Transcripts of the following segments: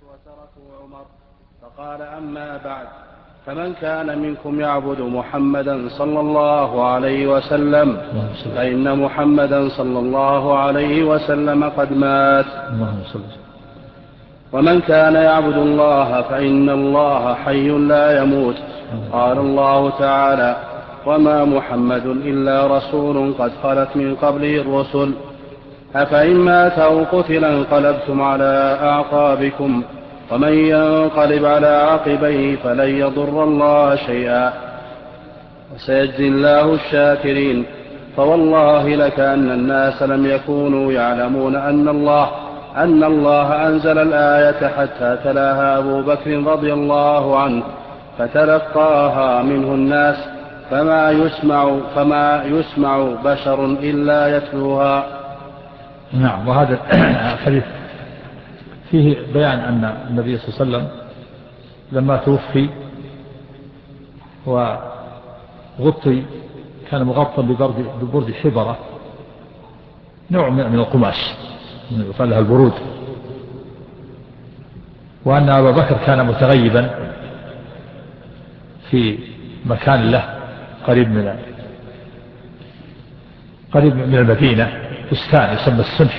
وتركوا عمر. فقال: أما بعد، فمن كان منكم يعبد محمدا صلى الله عليه وسلم فإن محمدا صلى الله عليه وسلم قد مات، ومن كان يعبد الله فإن الله حي لا يموت. قال الله تعالى: وما محمد إلا رسول قد خلت من قبله الرسل أفإن مات أو قتل انقلبتم على أعقابكم ومن ينقلب على عقبيه فلن يضر الله شيئا وسيجزي الله الشاكرين. فوالله لكأن الناس لم يكونوا يعلمون أن الله أنزل الآية حتى تلاها أبو بكر رضي الله عنه فتلقاها منه الناس فما يسمع بشر إلا يتلوها. نعم. وهذا الحديث فيه بيان أن النبي صلى الله عليه وسلم لما توفي وغطي كان مغطى ببرد حبرة، نوع من القماش يقال لها البرود، وأن أبا بكر كان متغيبا في مكان له قريب من المدينة، بستان يسمى السنح،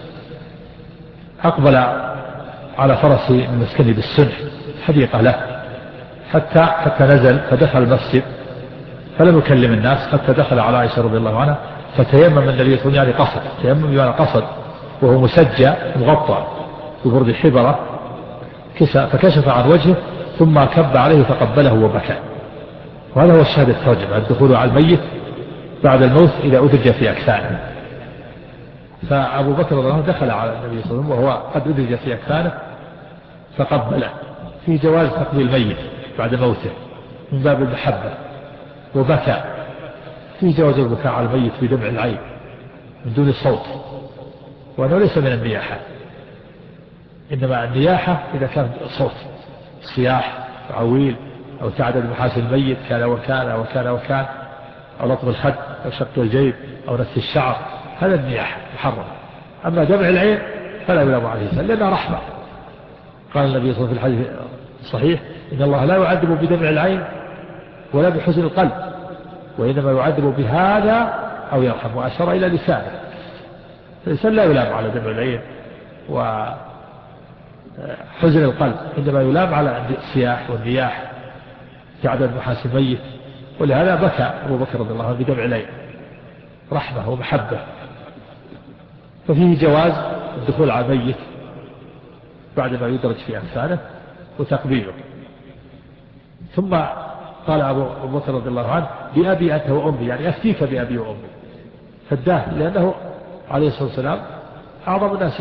أقبل على فرسه من مسكنه بالسنح حديقة له حتى نزل فدخل المسجد فلم يكلم الناس حتى دخل على عائشة رضي الله عنها فتيمم النبي صلى الله عليه وسلم، يعني قصد تيمم يعني قصد، وهو مسجى مغطى ببرد حبرة فكشف عن وجهه ثم كب عليه فقبله وبكى. وهذا هو الشاهد الترجمة: الدخول على الميت بعد الموت إذا أدرج في أكفانه. فأبو بكر رضي الله عنه دخل على النبي صلى الله عليه وسلم وهو قد أدرج في أكفانه فقبله، في جواز تقبيل الميت بعد موته من باب المحبة، وبكى في جواز البكاء على الميت بدمع العين من دون الصوت، وأنه ليس من النياحة، إنما النياحة إذا كان صوت صياح عويل أو تعدد محاسن الميت كان وكان وكان وكان، أو لطم الخد أو شق الجيب أو نفس الشعر، هذا النياحة محرم. أما دمع العين فلا يلام عليه سنة لأنها رحمة. قال النبي صلى الله عليه وسلم في الحديث الصحيح: إن الله لا يعذب بدمع العين ولا بحزن القلب، وإنما يعذب بهذا أو يرحم، وأشار إلى لسانه. فالإنسان لا يلام على دمع العين وحزن القلب، إنما يلام على الصياح والنياح تعدد محاسن الميت. ولهذا بكى أبو بكر رضي الله عنه بدمع العين رحمة ومحبة. ففيه جواز الدخول على الميت بعد ما يدرج في أكفانه وتقبيله. ثم قال أبو بكر رضي الله عنه: بأبي أنت وأمي، يعني أفتيك بأبي وأمي، فداه، لأنه عليه الصلاة والسلام أعظم الناس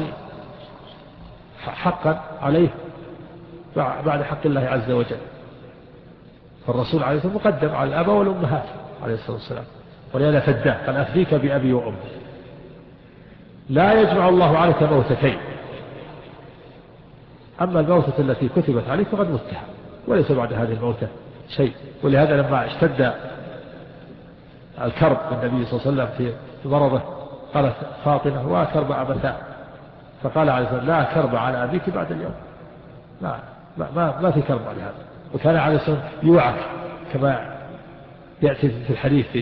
حقا عليه بعد حق الله عز وجل، فالرسول عليه الصلاة والسلام مقدم على الآباء والأمهات عليه الصلاة والسلام، ولهذا فداه قال: أفديك بأبي وأمي. لا يجمع الله عليك موتتين، أما الموتة التي كتبت عليك فقد متها وليس بعد هذه الموتة شيء. ولهذا لما اشتد الكرب بالنبي صلى الله عليه وسلم في مرضه قالت فاطمة: وكرب أبتاه، فقال عليه الصلاة والسلام: لا كرب على أبيك بعد اليوم، ما في كرب على هذا. وكان عليه الصلاة والسلام يوعك كما يأتي في الحديث في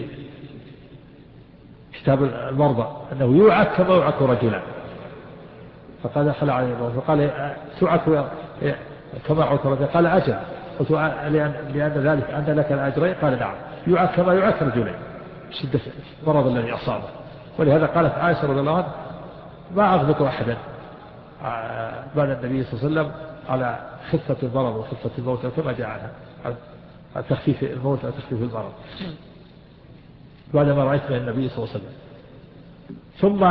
كتاب المرضى أنه يوعك كما يوعك رجلا، فقال دخل عليه الله فقال: توعك كما يوعك رجلا؟ قال: أجل. قلت: لأن ذلك أن لك الأجرين؟ قال: نعم. يوعك كما يوعك رجلين، شدة المرض الذي أصابه. ولهذا قالت عائشة رضي الله عنها: ما أغلق أحدا بعد النبي صلى الله عليه وسلم على خفة المرض وخفة الموت، كما جاء عنها عن تخفيف الموت وتخفيف المرض بعدما رأيت من النبي صلى الله عليه وسلم. ثم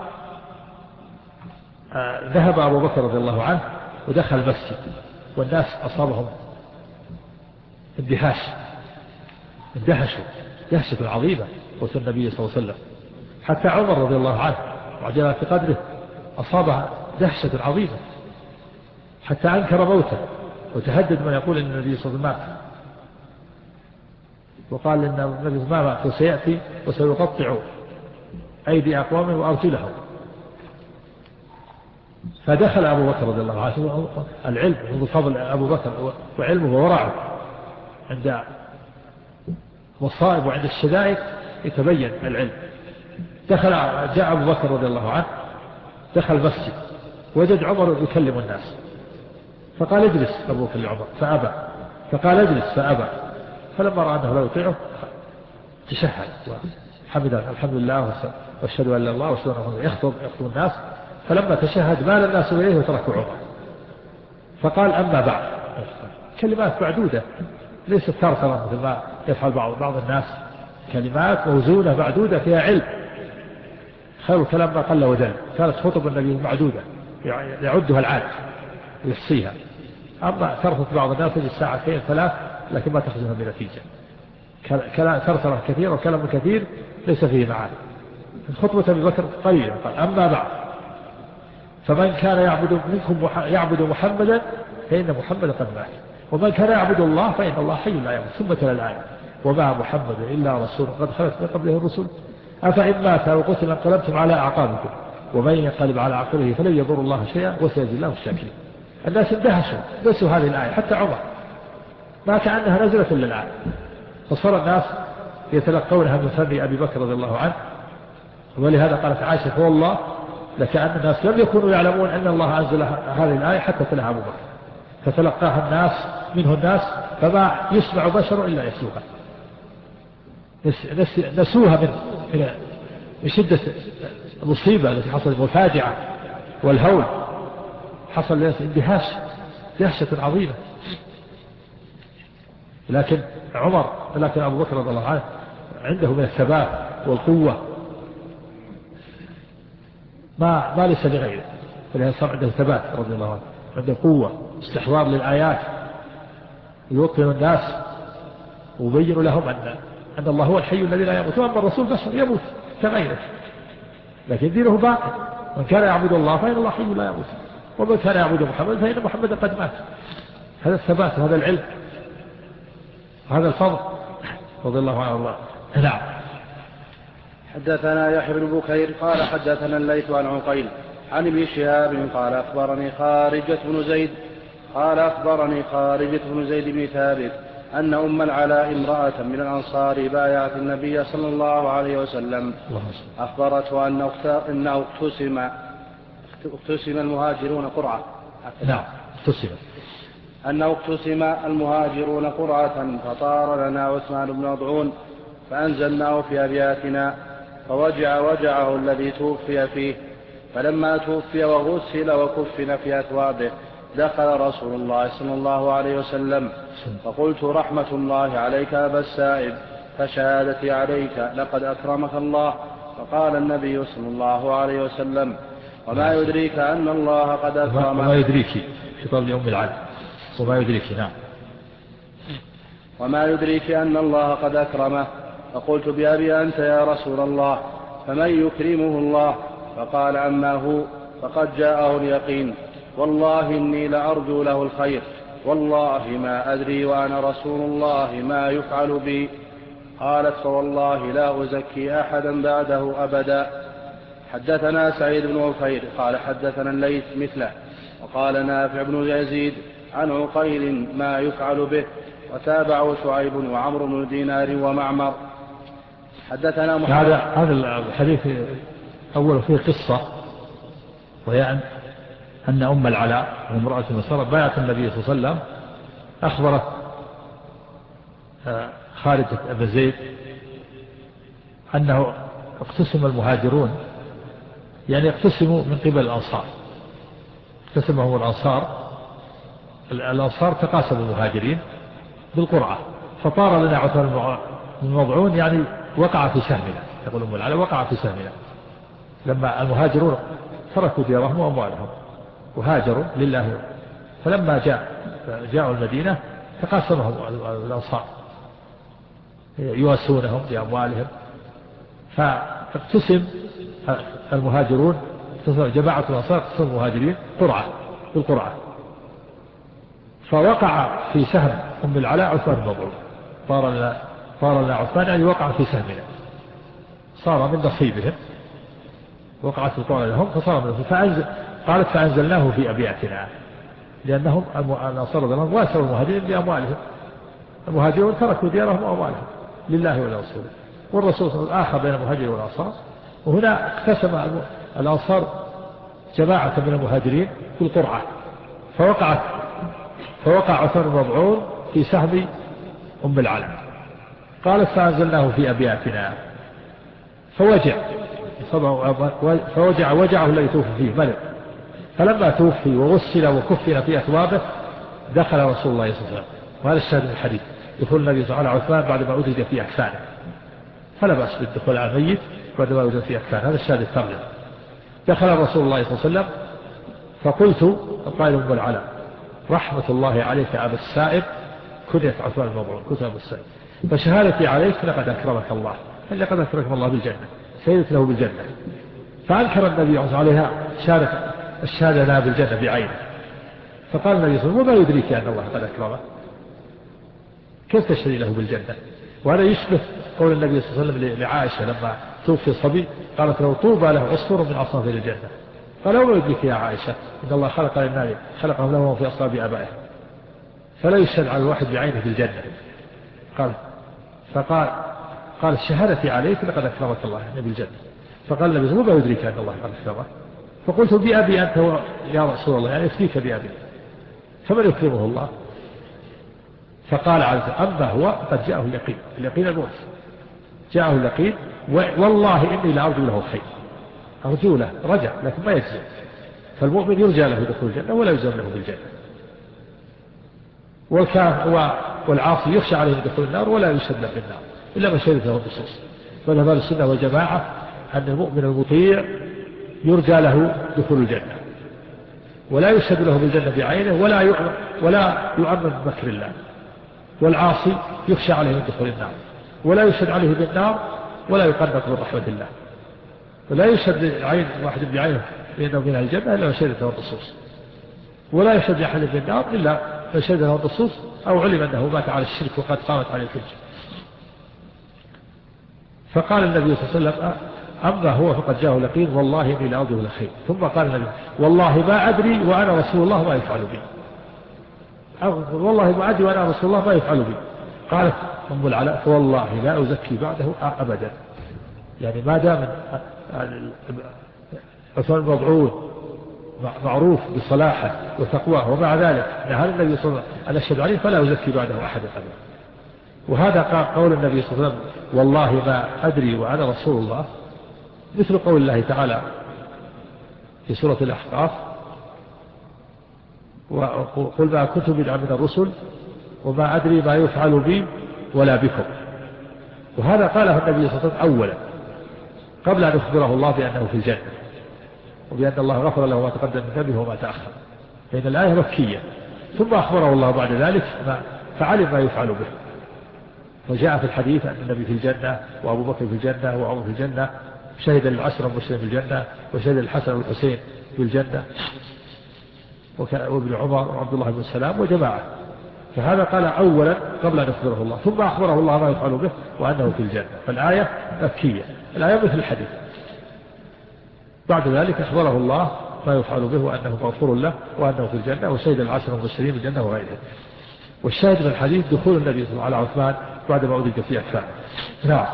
ذهب أبو بكر رضي الله عنه ودخل المسجد، والناس أصابهم اندهشوا دهشة عظيمة وسط النبي صلى الله عليه وسلم، حتى عمر رضي الله عنه وعجل في قدره أصابها دهشة عظيمة حتى أنكر موته وتهدد من يقول إن النبي صلى الله عليه وسلم مات، وقال إن النبي صلى الله عليه وسلم وسيأتي وسيقطع أيدي أقوامه وأرجلهم. فدخل أبو بكر رضي الله عنه. العلم من فضل أبو بكر وعلمه وورعه عند مصائب وعند الشدائد يتبين العلم. جاء أبو بكر رضي الله عنه دخل المسجد وجد عمر يكلم الناس فقال اجلس أبو بكر لعمر فأبى، فقال اجلس فأبى، فلما رأى أنه لا يطيعه تشهد وحمد الحمد لله واشهد أن لا الله واشهد أن محمدا يخطب الناس. فلما تشهد مال الناس إليه وتركوا عمر. فقال أما بعد، كلمات معدودة ليست ثرثرة مثل ما يفعل بعض الناس، كلمات موزونة معدودة فيها علم. خير الكلام ما قل ودل. كانت خطب النبي معدودة يعدها العاد ويحصيها. أما ثرثة بعض الناس تجد ساعتين ثلاث لكن ما تخرجها بنتيجة. كلام ثرثرة كثير وكلام كثير ليس فيه معاني. خطبة أبي بكر قليلة. قال أما بعد فمن كان يعبد محمدا فإن محمدا قد مات، ومن كان يعبد الله فإن الله حي لا يموت. ثم تلا الآية وما محمد إلا رسول قد خلت من قبله الرسل أفإن مات أو قتل انقلبتم على أعقابكم ومن ينقلب على عقبه فلن يضر الله شيئا وسيجزي الله الشاكرين. الناس اندهشوا نسوا هذه الآية، حتى عمر ما كأنها نزلت إلا الآن. فصار الناس يتلقونها من فم أبي بكر رضي الله عنه. ولهذا قالت عائشة فوالله لكأن الناس لم يكونوا يعلمون أن الله أنزل هذه الآية حتى تلاها أبو بكر، فتلقاها الناس فما يسمع بشر إلا يسوها. نسوها من شدة المصيبة التي حصلت والفاجعة والهول. حصل لناس اندهاش دهشة عظيمة. لكن أبو بكر رضي الله عنه عنده من الثبات والقوة ما ليس لغيره. فلهذا صار عنده ثبات رضي الله عنه، عنده قوة استحضار للآيات، يوطن الناس ويبين لهم أن الله هو الحي الذي لا يموت، وأما الرسول بشر يموت كغيره لكن دينه باقي. من كان يعبد الله فإن الله حي لا يموت، ومن كان يعبد محمد فإن محمد قد مات. هذا الثبات وهذا العلم وهذا الفضل رضي الله عنه الله. نعم. حدثنا يحيى بن بكير قال حدثنا الليث عن عقيل عن ابن شهاب قال أخبرني خارجة بن زيد بن ثابت أن أم العلاء امرأة من الأنصار بايعت النبي صلى الله عليه وسلم أخبرته أنه اقتسم المهاجرون قرعة. نعم أنه اقتسم المهاجرون قرعة فطار لنا عثمان بن مضعون فأنزلناه في أبياتنا وجعه الذي توفي فيه. فلما توفي وغسل وكفن في أثوابه دخل رسول الله صلى الله عليه وسلم فقلت رحمة الله عليك أبا السائب فشهادتي عليك لقد أكرمك الله. فقال النبي صلى الله عليه وسلم وما يدريك أن الله قد أكرمه. وما يدريك خطاب لأم العالم. وما يدريك. نعم. وما يدريك أن الله قد أكرمه. فقلت بأبي أنت يا رسول الله فمن يكرمه الله؟ فقال أما هو فقد جاءه اليقين والله إني لأرجو له الخير والله ما أدري وأنا رسول الله ما يفعل بي. قالت فوالله لا أزكي أحدا بعده أبدا. حدثنا سعيد بن عفير قال حدثنا الليث مثله وقال نافع بن يزيد عن عقيل ما يفعل به وتابعوا شعيب وعمر بن دينار ومعمر. حدثنا محمد. هذا الحديث أول فيه قصة، وهي أن أم العلاء وامرأة مسرة بايعت النبي صلى الله عليه وسلم. أخبرت خارجة أبا زيد أنه اقتسم المهاجرون، يعني اقتسموا من قبل الأنصار، اقتسمهم الأنصار تقاسموا المهاجرين بالقرعة. فطار لنا عثمان بن مضعون، يعني وقع في سهمنا، يقول أم العلاء وقع في سهمنا لما المهاجرون تركوا ديارهم وأموالهم وهاجروا لله. فلما جاءوا المدينة تقاسمهم الأنصار يواسونهم بأموالهم. فاقتسم المهاجرون، جماعة الأنصار اقتسم المهاجرين بالقرعة. فوقع في سهم أم العلاء عثمان بن مضعون. طار لنا عثمان، يعني وقع في سهمنا، صار من نصيبهم، وقعت القرعة لهم فصار منهم. قالت فأنزلناه في أبياتنا، لأنهم الأنصار رضي الله عنهم واسوا المهاجرين بأموالهم، المهاجرون تركوا ديارهم وأموالهم لله ولرسوله، والرسول صلى الله عليه وسلم آخى بين المهاجرين والأنصار، وهنا اقتسم الأنصار جماعة من المهاجرين في القرعة، فوقع عثمان بن مظعون في سهم أم العلم. قالت فأنزلناه في أبياتنا فوجع وجعه الذي توفي فيه مرض، فلما توفي وغسل وكفن في أثوابه دخل رسول الله صلى الله عليه وسلم، وهذا الشاهد من الحديث، دخول النبي صلى الله عليه وسلم بعد ما أدرج في أكفانه، فلا بأس بالدخول على الميت بعد ما أدرج في أكفانه، هذا الشاهد الترجمة. دخل رسول الله صلى الله عليه وسلم فقلت القائل أم العلم رحمة الله عليك أبا السائب، كنية عثمان بن مظعون كنت أبو السائب، فشهادتي عليك لقد أكرمك الله، لقد أكرمك الله بالجنة، شهدت له بالجنة. فأنكر النبي عليها الشهادة لها بالجنة بعينه، فقال النبي صلى الله عليه وسلم وما يدريك أن الله قد أكرمه، كيف تشهدي له بالجنة؟ وهذا يشبه قول النبي صلى الله عليه وسلم لعائشة لما توفي صبي قالت له طوبى له عصفور من عصافير الجنة، قال وما يدريك يا عائشة إن الله خلق للنار خلقهم له في أصلاب آبائهم، فلا يشهد على الواحد بعينه بالجنة. قال شهادتي عليك لقد أكرمك الله يعني بالجنة. فقال النبي وما يدريك أن الله قد أكرمه؟ فقلت بأبي أنت يا رسول الله، يعني يكفيك بأبي، فمن يكرمه الله؟ فقال أما هو قد جاءه اليقين الموت، جاءه اليقين، والله إني لأرجو له خير، أرجو له رجع لكن ما يجزم، فالمؤمن يرجى له دخول الجنة ولا يجزم له بالجنة، والعاصي يخشى عليه دخول النار ولا يشهد له بالنار إلا ما شهدت له النصوص. فذهب أهل السنة والجماعة أن المؤمن المطيع يرجى له دخول الجنة ولا يشهد له بالجنة بعينه ولا يؤمن بمكر الله، والعاصي يخشى عليه من دخول النار ولا يشهد عليه بالنار ولا يقنط من رحمة الله، ولا يشهد عين واحد بعينه بأنه من الجنة إلا ما شهدت له النصوص، ولا يشهد أحد بالنار إلا ما شهد له النصوص أو علم أنه مات على الشرك وقد قامت عليه الحجة. فقال النبي صلى الله عليه وسلم أما هو فقد جاءه اليقين والله إني لأرجو له خير. ثم قال النبي والله ما أدري وأنا رسول الله ما يفعل بي، والله ما أدري وأنا رسول الله ما يفعل بي. قالت أم العلاء فوالله لا أزكي بعده أبدا، يعني ما دام عثمان بن مظعون معروف بصلاحه وتقواه ومع ذلك نهى النبي صلى الله عليه وسلم أن أشهد عليه فلا أزكي بعده أحدا أبدا. وهذا قول النبي صلى الله عليه وسلم والله ما أدري وأنا رسول الله، مثل قول الله تعالى في سورة الأحقاف وقل ما كنت بدعا من الرسل وما أدري ما يفعل بي ولا بكم. وهذا قاله النبي صلى الله عليه وسلم أولا قبل أن يخبره الله بأنه في الجنة وبأن الله غفر له ما تقدم من ذنبه وما تأخر، فإن الآية مكية، ثم أخبره الله بعد ذلك فعلم ما يفعل به، وجاء في الحديث أن النبي في الجنة وأبو بكر في الجنة وعمر في الجنة، شهد العشر المبشرين في الجنة، وشهد الحسن والحسين في الجنة، وابن عمر وعبد الله بن سلام وجماعة. فهذا قال أولا قبل أن يخبره الله، ثم أخبره الله ما يفعل به وأنه في الجنة، فالآية مكية، الآية مثل الحديث. بعد ذلك أخبره الله ما يفعل به وأنه مغفور له وأنه في الجنة، وشهد العشر المبشرين بالجنة وغيره. والشاهد من الحديث دخول النبي صلى الله عليه وسلم على عثمان بعد ما أدرك في أكفانه. نعم.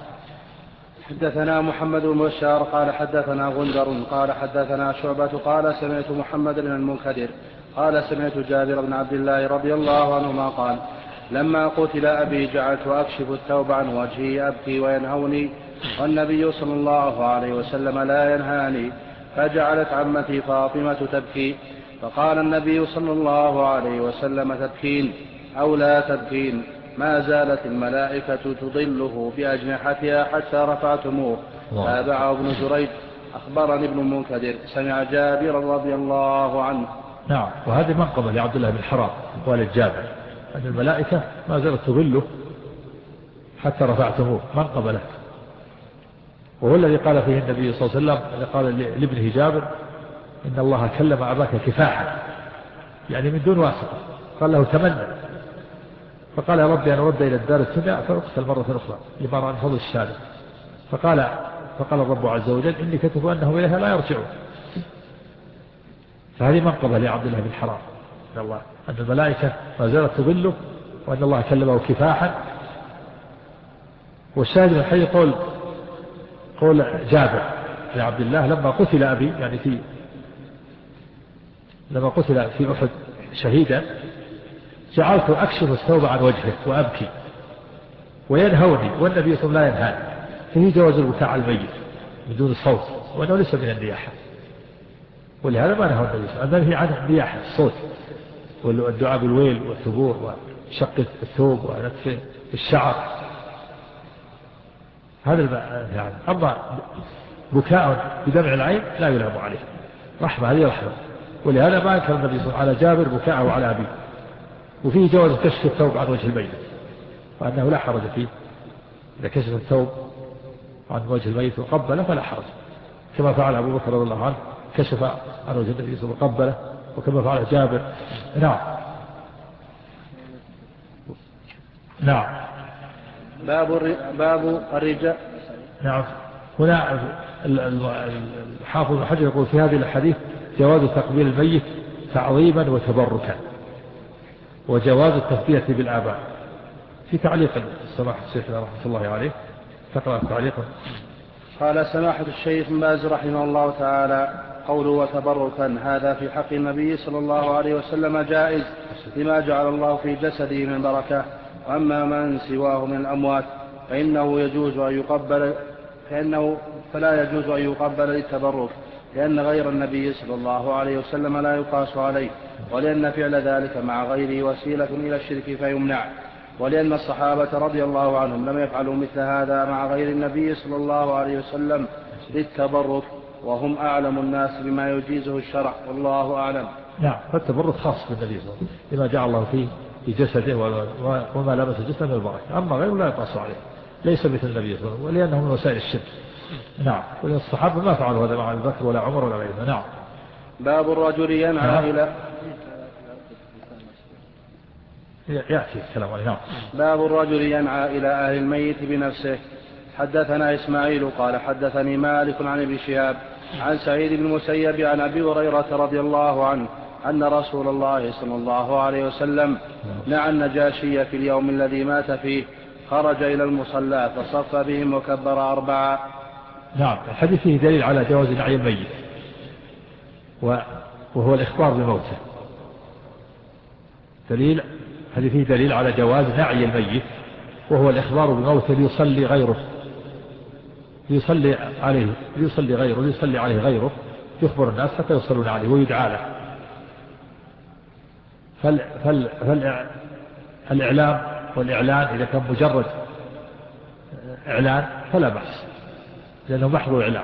حدثنا محمد بن بشار قال حدثنا غندر قال حدثنا شعبة قال سمعت محمد بن المنكدر قال سمعت جابر بن عبد الله رضي الله عنهما قال لما قتل أبي جعلت أكشف الثوب عن وجهي أبكي وينهوني والنبي صلى الله عليه وسلم لا ينهاني، فجعلت عمتي فاطمة تبكي، فقال النبي صلى الله عليه وسلم تبكين أو لا تبكين؟ ما زالت الملائكة تضله بأجنحتها حتى رفعتموه. تابعه ابن جريج. أخبرني ابن المنكدر سمع جابر رضي الله عنه. نعم. وهذه منقبة لعبد الله بن حرام والد جابر أن الملائكة ما زالت تضله حتى رفعتموه، منقبة له. وهو الذي قال فيه النبي صلى الله عليه وسلم قال لابنه جابر إن الله كلم أباك كفاحا، يعني من دون واسطة، قال له تمنى، فقال يا ربي أنا رد إلى الدار الدنيا فأقتل مرة أخرى لما رأى فضل الشهادة، فقال الرب عز وجل إني كتب أنهم إليها لا يرجعون، فهذه منقبة لعبد الله بن حرام من الله أن الملائكة ما زالت تظله وأن الله كلمه كفاحا. والشاهد من الحديث قول جابر لعبد الله لما قتل أبي، يعني لما قتل في أحد شهيدا، جعلت أكشف الثوب عن وجهه وأبكي وينهوني والنبي صلى الله عليه وسلم لا ينهاني. فيه جواز البكاء على الميت من دون الصوت، وأنه ليس من النياحة، ولهذا ما نهى النبي صلى الله عليه وسلم عن النياحة الصوت والدعاء بالويل والثبور وشق الثوب ونتف الشعر. هذا يعني. أما بكاء بدمع العين لا يلام عليه، رحمة، هذه رحمة. ولهذا ما أنكر النبي صلى الله عليه وسلم على جابر بكاءه على أبيه. وفيه جواز كشف الثوب عن وجه الميت، وأنه لا حرج فيه إذا كشف الثوب عن وجه الميت وقبله فلا حرج، كما فعل أبو بكر رضي الله عنه كشف عن وجه النبي صلى الله عليه وسلم وقبله، وكما فعل جابر. نعم. نعم. باب الرجال. نعم. هنا الحافظ بن حجر يقول في هذه الحديث جواز تقبيل الميت تعظيما وتبركا، وجواز التثبية بالآباء. في تعليق سماحة الشيخ رحمة الله عليه، تقرأ تعليقا. قال سماحة الشيخ بن باز رحمه الله تعالى: قوله وتبركا هذا في حق النبي صلى الله عليه وسلم جائز لما جعل الله في جسده من بركة. وأما من سواه من الأموات فلا يجوز أن يقبل للتبرك، لأن غير النبي صلى الله عليه وسلم لا يقاس عليه، ولأن فعل ذلك مع غيره وسيلة إلى الشرك فيمنع، ولأن الصحابة رضي الله عنهم لم يفعلوا مثل هذا مع غير النبي صلى الله عليه وسلم للتبرك، وهم أعلم الناس بما يجيزه الشرع، والله أعلم. نعم. فالتبرك خاص بالنبي صلى الله عليه وسلم لما جعل الله فيه في جسده وما لمس جسده من البركة. أما غيره لا يقاس عليه، ليس مثل النبي صلى الله عليه وسلم، ولأنه من وسائل الشرك. نعم. ولأن الصحابة ما فعلوا هذا مع أبي بكر ولا عمر ولا غيره. نعم. باب الرجل ينعى نعم. إلى يأتي الكلام عليه. نعم. باب الرجل ينعى إلى أهل الميت بنفسه. حدثنا إسماعيل قال حدثني مالك عن ابن شهاب عن سعيد بن المسيب عن أبي هريرة رضي الله عنه أن رسول الله صلى الله عليه وسلم نعى النجاشي في اليوم الذي مات فيه، خرج إلى المصلى فصف بهم وكبر 4. نعم. الحديث فيه دليل على جواز نعي الميت، وهو الإخبار بموته. هذه فيه دليل على جواز نعي الميت، وهو الإخبار بموته ليصلي عليه غيره، يخبر الناس حتى يصلون عليه ويدعى له. فالإعلام والإعلان إذا كان مجرد إعلان فلا بأس، لأنه محض إعلام.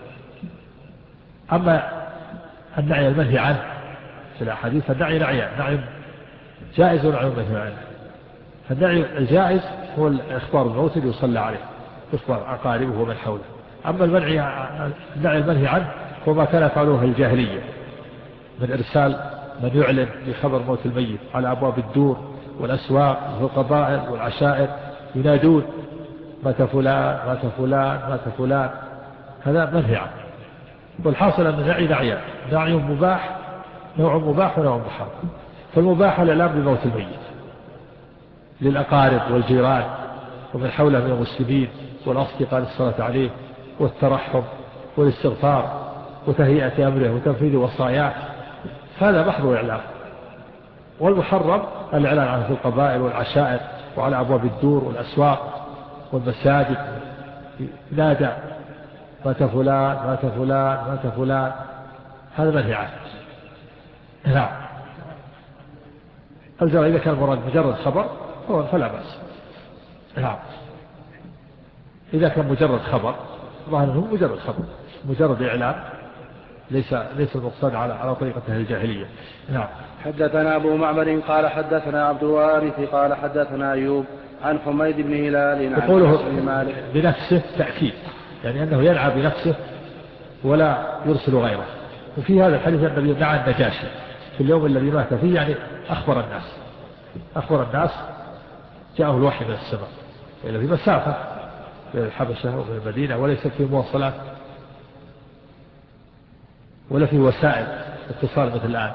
أما النعي المنهي عنه في الأحاديث فالنعي نعي جائز ونعي منهي عنه. فالنعي الجائز هو الإخبار بالموت ليصلى عليه، يخبر أقاربه ومن حوله. أما النعي المنهي عنه هو ما كان يفعلوه الجاهلية من إرسال من يعلن بخبر موت الميت على أبواب الدور والأسواق والقبائل والعشائر، ينادون مات فلان مات فلان مات فلان، هذا منهي عنه. والحاصل أن النعي نعي مباح، نوع مباح ونوع محرم. فالمباح الإعلام بموت الميت للأقارب والجيران ومن حوله من المسلمين والأصدقاء للصلاة عليه والترحم والاستغفار وتهيئة أمره وتنفيذ وصاياه، هذا محض إعلام. والمحرم الإعلان عنه في القبائل والعشائر وعلى أبواب الدور والأسواق والمساجد، نادى مات فلان مات فلان مات فلان، هذا منهي عنه. نعم. إذا كان المراد مجرد خبر فلا بأس. نعم. إذا كان مجرد خبر، ظاهره مجرد خبر، مجرد إعلان، ليس المقصود على طريقة أهل الجاهلية. نعم. حدثنا أبو معمر قال حدثنا عبد الوارث قال حدثنا أيوب عن حميد بن هلال عن يقوله مالك بنفسه تأكيد، يعني أنه ينعى بنفسه ولا يرسل غيره. وفي هذا الحديث النبي نعى النجاشي في اليوم الذي مات فيه، يعني أخبر الناس جاءه الوحي من السماء، إلا في مسافة بين الحبشة وبين المدينة، وليس في مواصلات ولا في وسائل اتصال مثل الآن.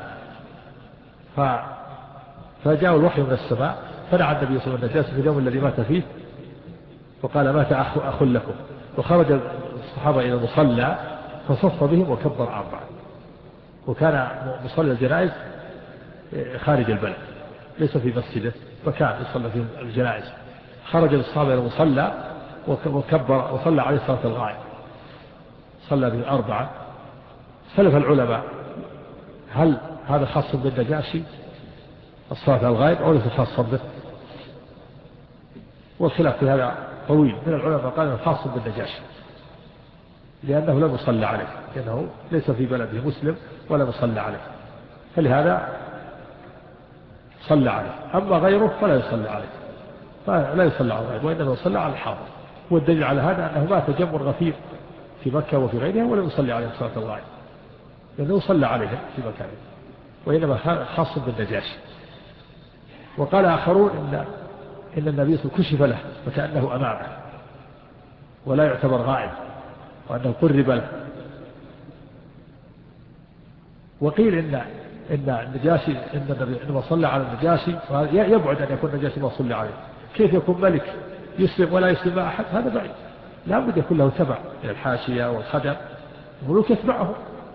فجاء الوحي من السماء فدعا النبي صلى الله عليه وسلم النجاشي في اليوم الذي مات فيه وقال مات أخ لكم، وخرج الصحابة إلى المصلى فصف بهم وكبر 4. وكان مصلى الجنائز خارج البلد ليس في مسجده، فكان يصلى في الجنائز. خرج الصحابة إلى المصلى وكبر وصلى عليه صلاة الغائب، صلى به 4. اختلف العلماء هل هذا خاص بالنجاشي الصلاة الغائب أو ليس خاصا به، والخلاف في هذا طويل. من العلماء قال انه خاص بالنجاشي لأنه لم يصلى عليه، لأنه ليس في بلده مسلم ولم يصلى عليه، فلهذا صلى عليه. أما غيره فلا يصلى عليه، فلا يصلى على الغيب وإنما يصلى على الحاضر. والدليل على هذا أنه مات جمع غفير في مكة وفي غيرها ولم يصلي عليه صلاة الغائب، لأنه صلى عليهم في مكانه، وإنما خاص بالنجاشي. وقال آخرون إن النبي كشف له وكأنه أمامه ولا يعتبر غائب، وأنه قرب له. وقيل إن النجاشي إن النبي إنما صلى على النجاشي، يبعد أن يكون النجاشي ما صلى عليه. كيف يكون ملك يسلم ولا يسلم مع أحد؟ هذا بعيد، لا بد يكون له تبع من الحاشية والخدم، الملوك يتبعهم.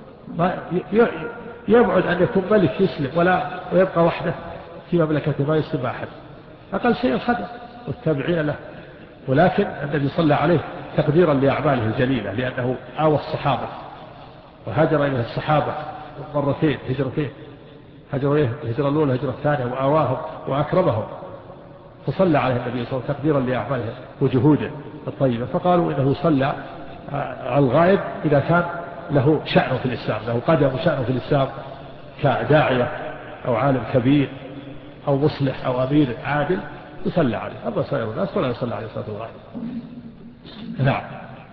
يبعد أن يكون ملك يسلم ويبقى وحده في مملكته ما يسلم مع أحد، أقل شيء الخدم والتابعين له. ولكن النبي صلى عليه تقديرا لأعماله الجليلة، لأنه آوى الصحابة وهاجر إليه الصحابة مرتين، هجرتين، هجر إليه الهجرة الأولى والهجرة الثانية، وآواهم وأكرمهم، فصلى عليه النبي صلى الله عليه وسلم تقديرا لأعماله وجهوده الطيبة. فقالوا إنه صلى على الغائب إذا كان له شأن في الإسلام، له قدم وشأن في الإسلام كداعية أو عالم كبير أو مصلح أو أمير عادل يصلى عليه. أما سائر الناس ولا يصلى عليه صلاة الغائب. نعم.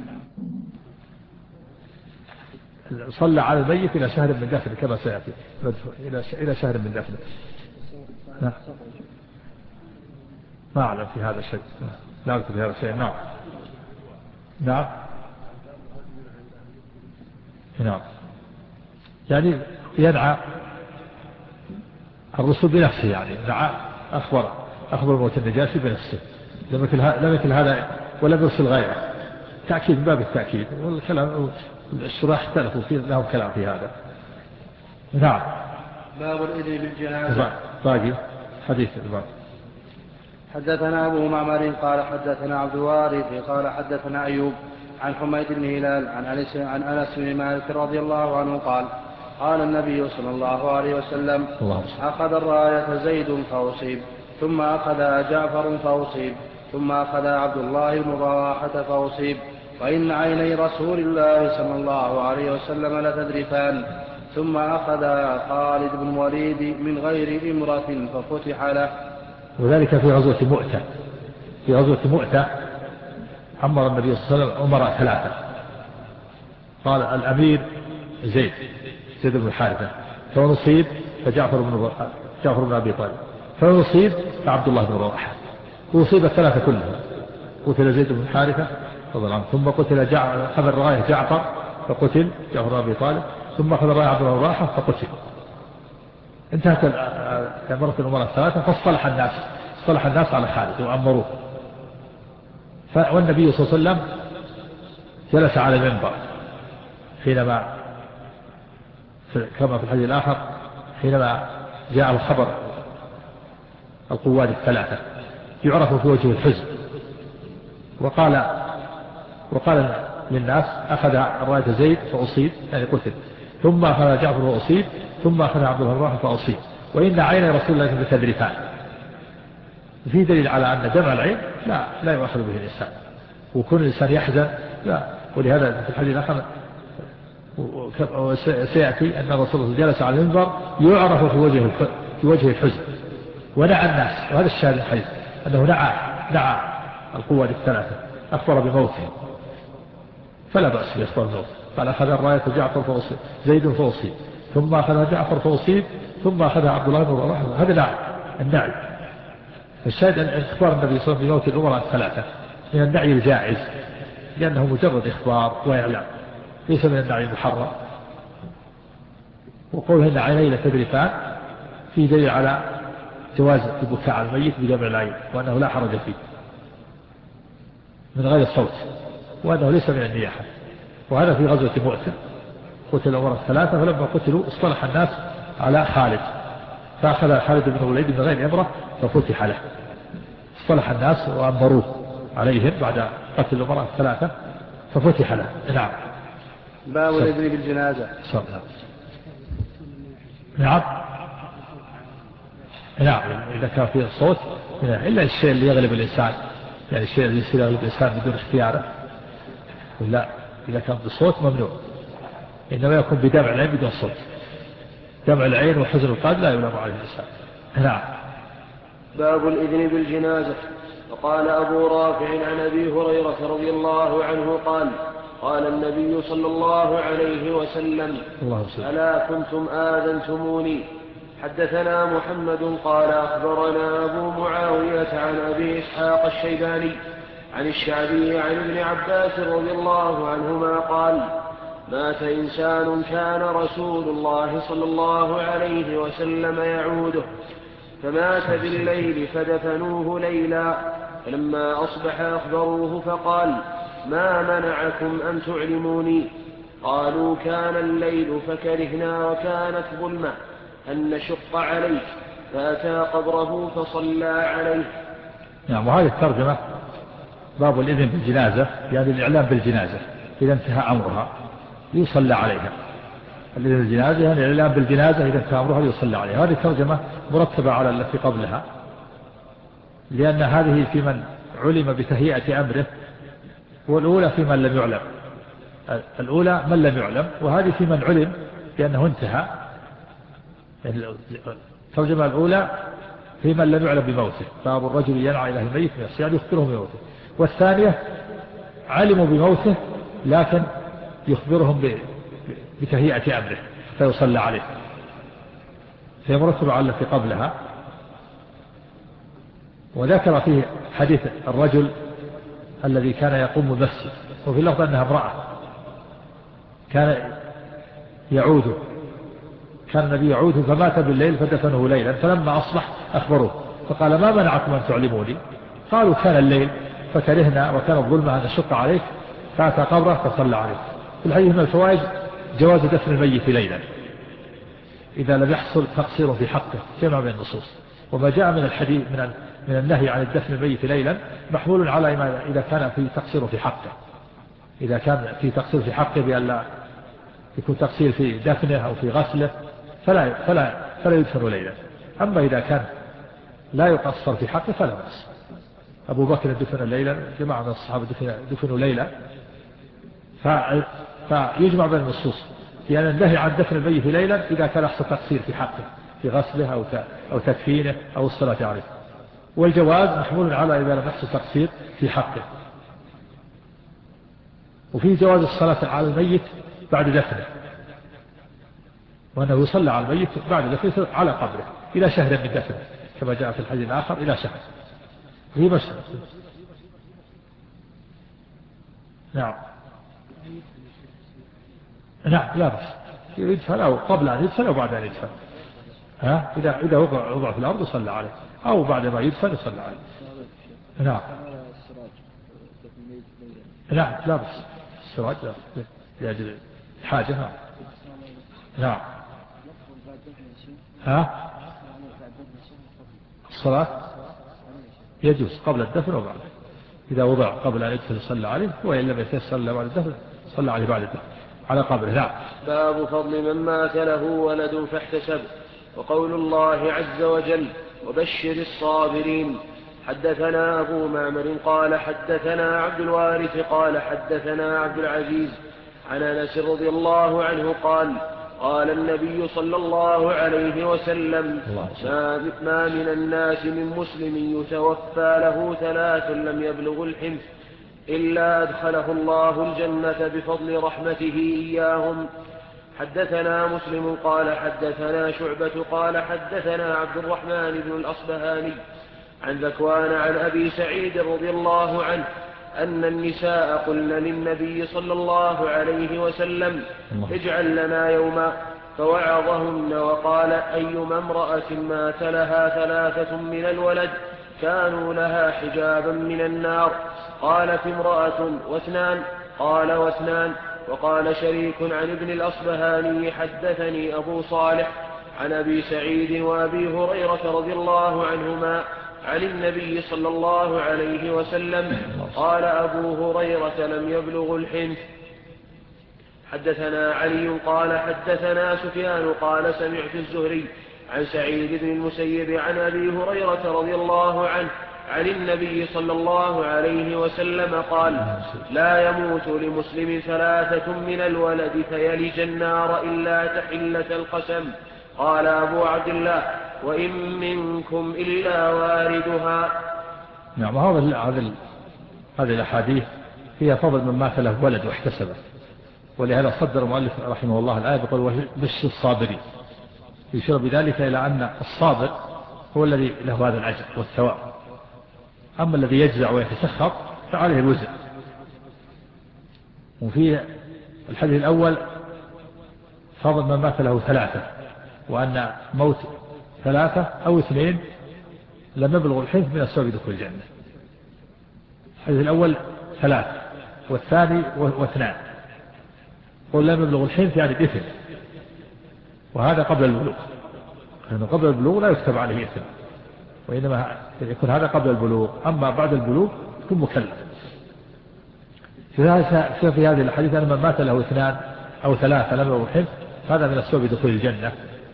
صلى على الميت إلى شهر من دفنه كما سيأتي، إلى شهر من دفنه. نعم. ما أعلم في هذا الشيء، لا أعلم في هذا الشيء. نعم. نعم. نعم. يعني يدعى الرسول بنفسه، يعني دعا أخبر موت النجاشي بنفسه، لم مثل هذا ولم يرسل غيره، تأكيد من باب التأكيد. والكلام الشراح اختلفوا فيه، لهم كلام في هذا. نعم. باب الإذن بالجنازة. باقي حديث الباب. حدثنا أبو معمر قال حدثنا عبد الوارث قال حدثنا أيوب عن حميد بن هلال عن أنس بن مالك رضي الله عنه قال قال النبي صلى الله عليه وسلم أخذ الراية زيد فأصيب، ثم أخذ جعفر فأصيب، ثم أخذ عبد الله بن رواحة فأصيب، وإن عيني رسول الله صلى الله عليه وسلم لتذرفان، ثم أخذ خالد بن وليد من غير إمرة ففتح له. وذلك في غزوة مؤتة. في غزوة مؤتة أمر النبي صلى الله عليه وسلم أمراء 3. قال الأمير زيد بن الحارثة، فنصيب فجعفر بن أبي طالب، فنصيب فعبد الله بن رواحة. وأصيب 3 كلهم، قتل زيد بن الحارثة رضي الله عنه، ثم قتل أخذ الراية جعفر فقتل جعفر بن أبي طالب، ثم أخذ الراية عبد الله بن رواحة فقتل. انتهت مرة الأمراء 3، فاصطلح الناس على خالد وأمروه. والنبي صلى الله عليه وسلم جلس على المنبر حينما كما في الحديث الآخر حينما جاء الخبر القواد 3 يعرف في وجه الحزن، وقال للناس أخذ الراية زيد فأصيب يعني قتل، ثم أخذ جعفر فأصيب، ثم أخذ عبد الله بن رواحة فأصيب، وإن عين رسول الله لتذرفان. في دليل على أن دمع العين لا يؤخذ به الإنسان، وكل الإنسان يحزن لا. ولهذا في الحديث الآخر سيأتي أن الرسول جلس على المنبر يعرف في وجه الحزن، ونعى الناس. وهذا الشاهد الحديث أنه نعى القوة 3 أخبر بموته، فلا بأس بإخبار الموت. قال أخذ الراية جعفر فأصيب زيد فأصيب، ثم أخذ جعفر فأصيب، ثم أخذ عبد الله بن رواحة. هذا النعي. الشاهد أن إخبار النبي صلى الله عليه وسلم بموت الأمراء 3 من النعي الجائز، لأنه مجرد إخبار وإعلام، ليس من النعي المحرم. وقوله إن عيني لتذرفان في دليل على جواز البكاء على الميت بدمع العين، وأنه لا حرج فيه من غير صوت، وأنه ليس من النياحة. وهذا في غزوة مؤتة، قتل أمراء ثلاثة، فلما قتلوا اصطلح الناس على خالد، فأخذ خالد بن وليد من غير إمرة ففتح له، اصطلح الناس وأنظروه عليهم بعد قتل الأمراء الثلاثة ففتح له. نعم. باب الإذن بالجنازة. نعم. نعم إذا كان فيه الصوت إلا الشيء اللي يغلب الإنسان، يعني الشيء اللي يصير يغلب الإنسان بدون اختياره، ولا إذا كان بصوت ممنوع، إنما يكون بدمع العين بدون صوت. دمع العين وحزن القلب لا يلام عليه الإنسان. نعم. باب الإذن بالجنازة. وقال أبو رافع عن أبي هريرة رضي الله عنه قال قال النبي صلى الله عليه وسلم ألا كنتم آذنتموني. حدثنا محمد قال أخبرنا أبو معاوية عن أبي إسحاق الشيباني عن الشعبي عن ابن عباس رضي الله عنهما قال مات إنسان كان رسول الله صلى الله عليه وسلم يعوده، فمات بالليل فدفنوه ليلا، فلما أصبح أخبروه فقال ما منعكم أن تعلموني؟ قالوا كان الليل فكرهنا وكانت ظلمة أن نشق عليك، فأتى قبره فصلى عليه. نعم. وهذه الترجمة باب الإذن بالجنازة، يعني الإعلام بالجنازة إذا انتهى أمرها يصلى عليها. الإذن بالجنازة يعني الإعلام بالجنازة إذا انتهى أمرها يصلى عليها. هذه الترجمة مرتبة على التي قبلها، لأن هذه في من علم بتهيئة أمره، والأولى في من لم يعلم. الأولى من لم يعلم، وهذه في من علم لأنه انتهى. الترجمة الأولى في من لم يعلم بموته، باب الرجل ينعى إلى الميت يعني يخبره بموته. والثانية علموا بموته لكن يخبرهم بتهيئة أمره فيصلى عليه، فهي مرتبة على التي قبلها. وذكر فيه حديث الرجل الذي كان يقوم المسجد، وفي اللفظ أنها امرأة كان يعوده، كان النبي يعوده فمات بالليل فدفنه ليلا، فلما أصبح أخبروه فقال ما منعكم أن تعلموني؟ قالوا كان الليل فكرهنا وكان الظلمة أن نشق عليك، فأتى قبره فصلى عليه. في الحديث من الفوائد جواز دفن الميت ليلا إذا لم يحصل تقصير في حقه جمع من النصوص. وما جاء من الحديث من النهي عن الدفن الميت ليلا محمول على إذا كان في تقصير في حقه، إذا كان في تقصير في حقه بأن لا يكون تقصير في دفنه أو في غسله فلا يدفن ليلا. أما إذا كان لا يقصر في حقه فلا بأس. أبو بكر دفن ليلا، جماعة من الصحابة دفنوا ليلا، فيجمع بين النصوص، لأن النهي عن دفن الميت ليلا إذا كان يحصل تقصير في حقه في غسله أو تكفينه أو الصلاة عليه، والجواز محمول على إذا لم يحصل تقصير في حقه. وفي جواز الصلاة على الميت بعد دفنه، وأنه يصلى على الميت بعد دفنه على قبره إلى شهر من دفنه كما جاء في الحديث الآخر إلى شهر. هي بس. نعم. نعم لا بس يدفن أو قبل أن يدفن أو بعد أن يدفن. إذا وضع في الأرض يصلى عليه أو بعد ما يدفن يصلى عليه. نعم. نعم لا بس السراج لا لأجل الحاجة. نعم. نعم. الصلاة يجوز قبل الدفن وبعد، إذا وضع قبل أن يدفن يصلى عليه، وإن لم يتيسر بعد الدفن صلى عليه بعد الدفن على قبره. نعم. باب فضل من مات له ولد فاحتسب. وقول الله عز وجل وبشر الصابرين. حدثنا أبو معمر قال حدثنا عبد الوارث قال حدثنا عبد العزيز عن أنس رضي الله عنه قال قال النبي صلى الله عليه وسلم ما من الناس من مسلم يتوفى له 3 لم يبلغ الحنث إلا أدخله الله الجنة بفضل رحمته إياهم. حدثنا مسلم قال حدثنا شعبة قال حدثنا عبد الرحمن بن الأصبهاني عن ذكوان عن أبي سعيد رضي الله عنه أن النساء قلن للنبي صلى الله عليه وسلم اجعل لنا يوما، فوعظهن وقال: أيما امرأة مات لها 3 من الولد كانوا لها حجابا من النار؟ قالت: امرأة و2. قال: و2. وقال شريك عن ابن الأصبهاني: حدثني أبو صالح عن أبي سعيد وأبي هريرة رضي الله عنهما عن النبي صلى الله عليه وسلم قال أبو هريرة: لم يبلغ الحنث. حدثنا علي قال: حدثنا سفيان قال: سمعت الزهري عن سعيد بن المسيب عن أبي هريرة رضي الله عنه عن النبي صلى الله عليه وسلم قال: لا يموت لمسلم 3 من الولد فيلج النار إلا تحلة القسم. قال أبو عبد الله: وإن منكم إلا واردها. نعم. هذه الأحاديث فيها فضل من مات له ولد واحتسبه، ولهذا صدر المؤلف رحمه الله الآية بقول: وبشر الصابرين، يشير بذلك إلى أن الصابر هو الذي له هذا الأجر والثواب، أما الذي يجزع ويتسخط فعليه الوزر. وفي الحديث الأول فضل من مات له 3، وأن موت 3 أو 2 لم يبلغ الحنث من أسباب دخول الجنة. الحديث الأول 3، والثاني 2. قل لم يبلغ الحنث يعني الإثم، وهذا قبل البلوغ، لأنه قبل البلوغ لا يكتب عليه إثم، وإنما يكون هذا قبل البلوغ، أما بعد البلوغ يكون مكلف. في هذه الحديث أن من مات له 2 أو 3 لم يبلغ الحنث هذا من أسباب دخول الجنة،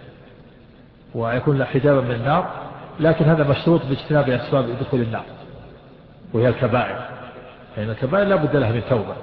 ويكون له حجابا من النار، لكن هذا مشروط باجتناب أسباب دخول النار وهي الكبائر، لأن الكبائر لا بد لها من توبة،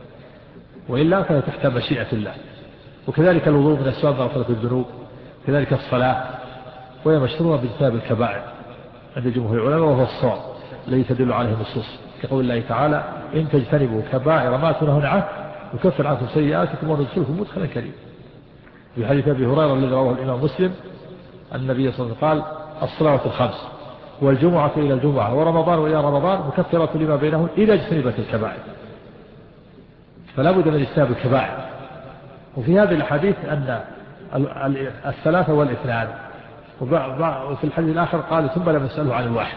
وإلا فهي تحت مشيئة الله. وكذلك الوضوء من أسباب مغفرة الذنوب، كذلك الصلاة، وهي مشروطة باجتناب الكبائر عند جمهور العلماء، وهو الصواب الذي تدل عليه النصوص، كقول الله تعالى: إن تجتنبوا كبائر ما تنهون عنه يكفر عنكم سيئاتكم وندخلكم مدخلا كريما. في حديث أبي هريرة الذي رواه الإمام مسلم أن النبي صلى الله عليه وسلم قال: الصلوات الخمس والجمعة إلى الجمعة ورمضان إلى رمضان مكفرة لما بينهم إذا اجتنبت الكبائر. فلا بد من اجتناب الكبائر. وفي هذه الحديث أن 3 و2، وفي الحديث الآخر قال: ثم لم يسأله عن 1.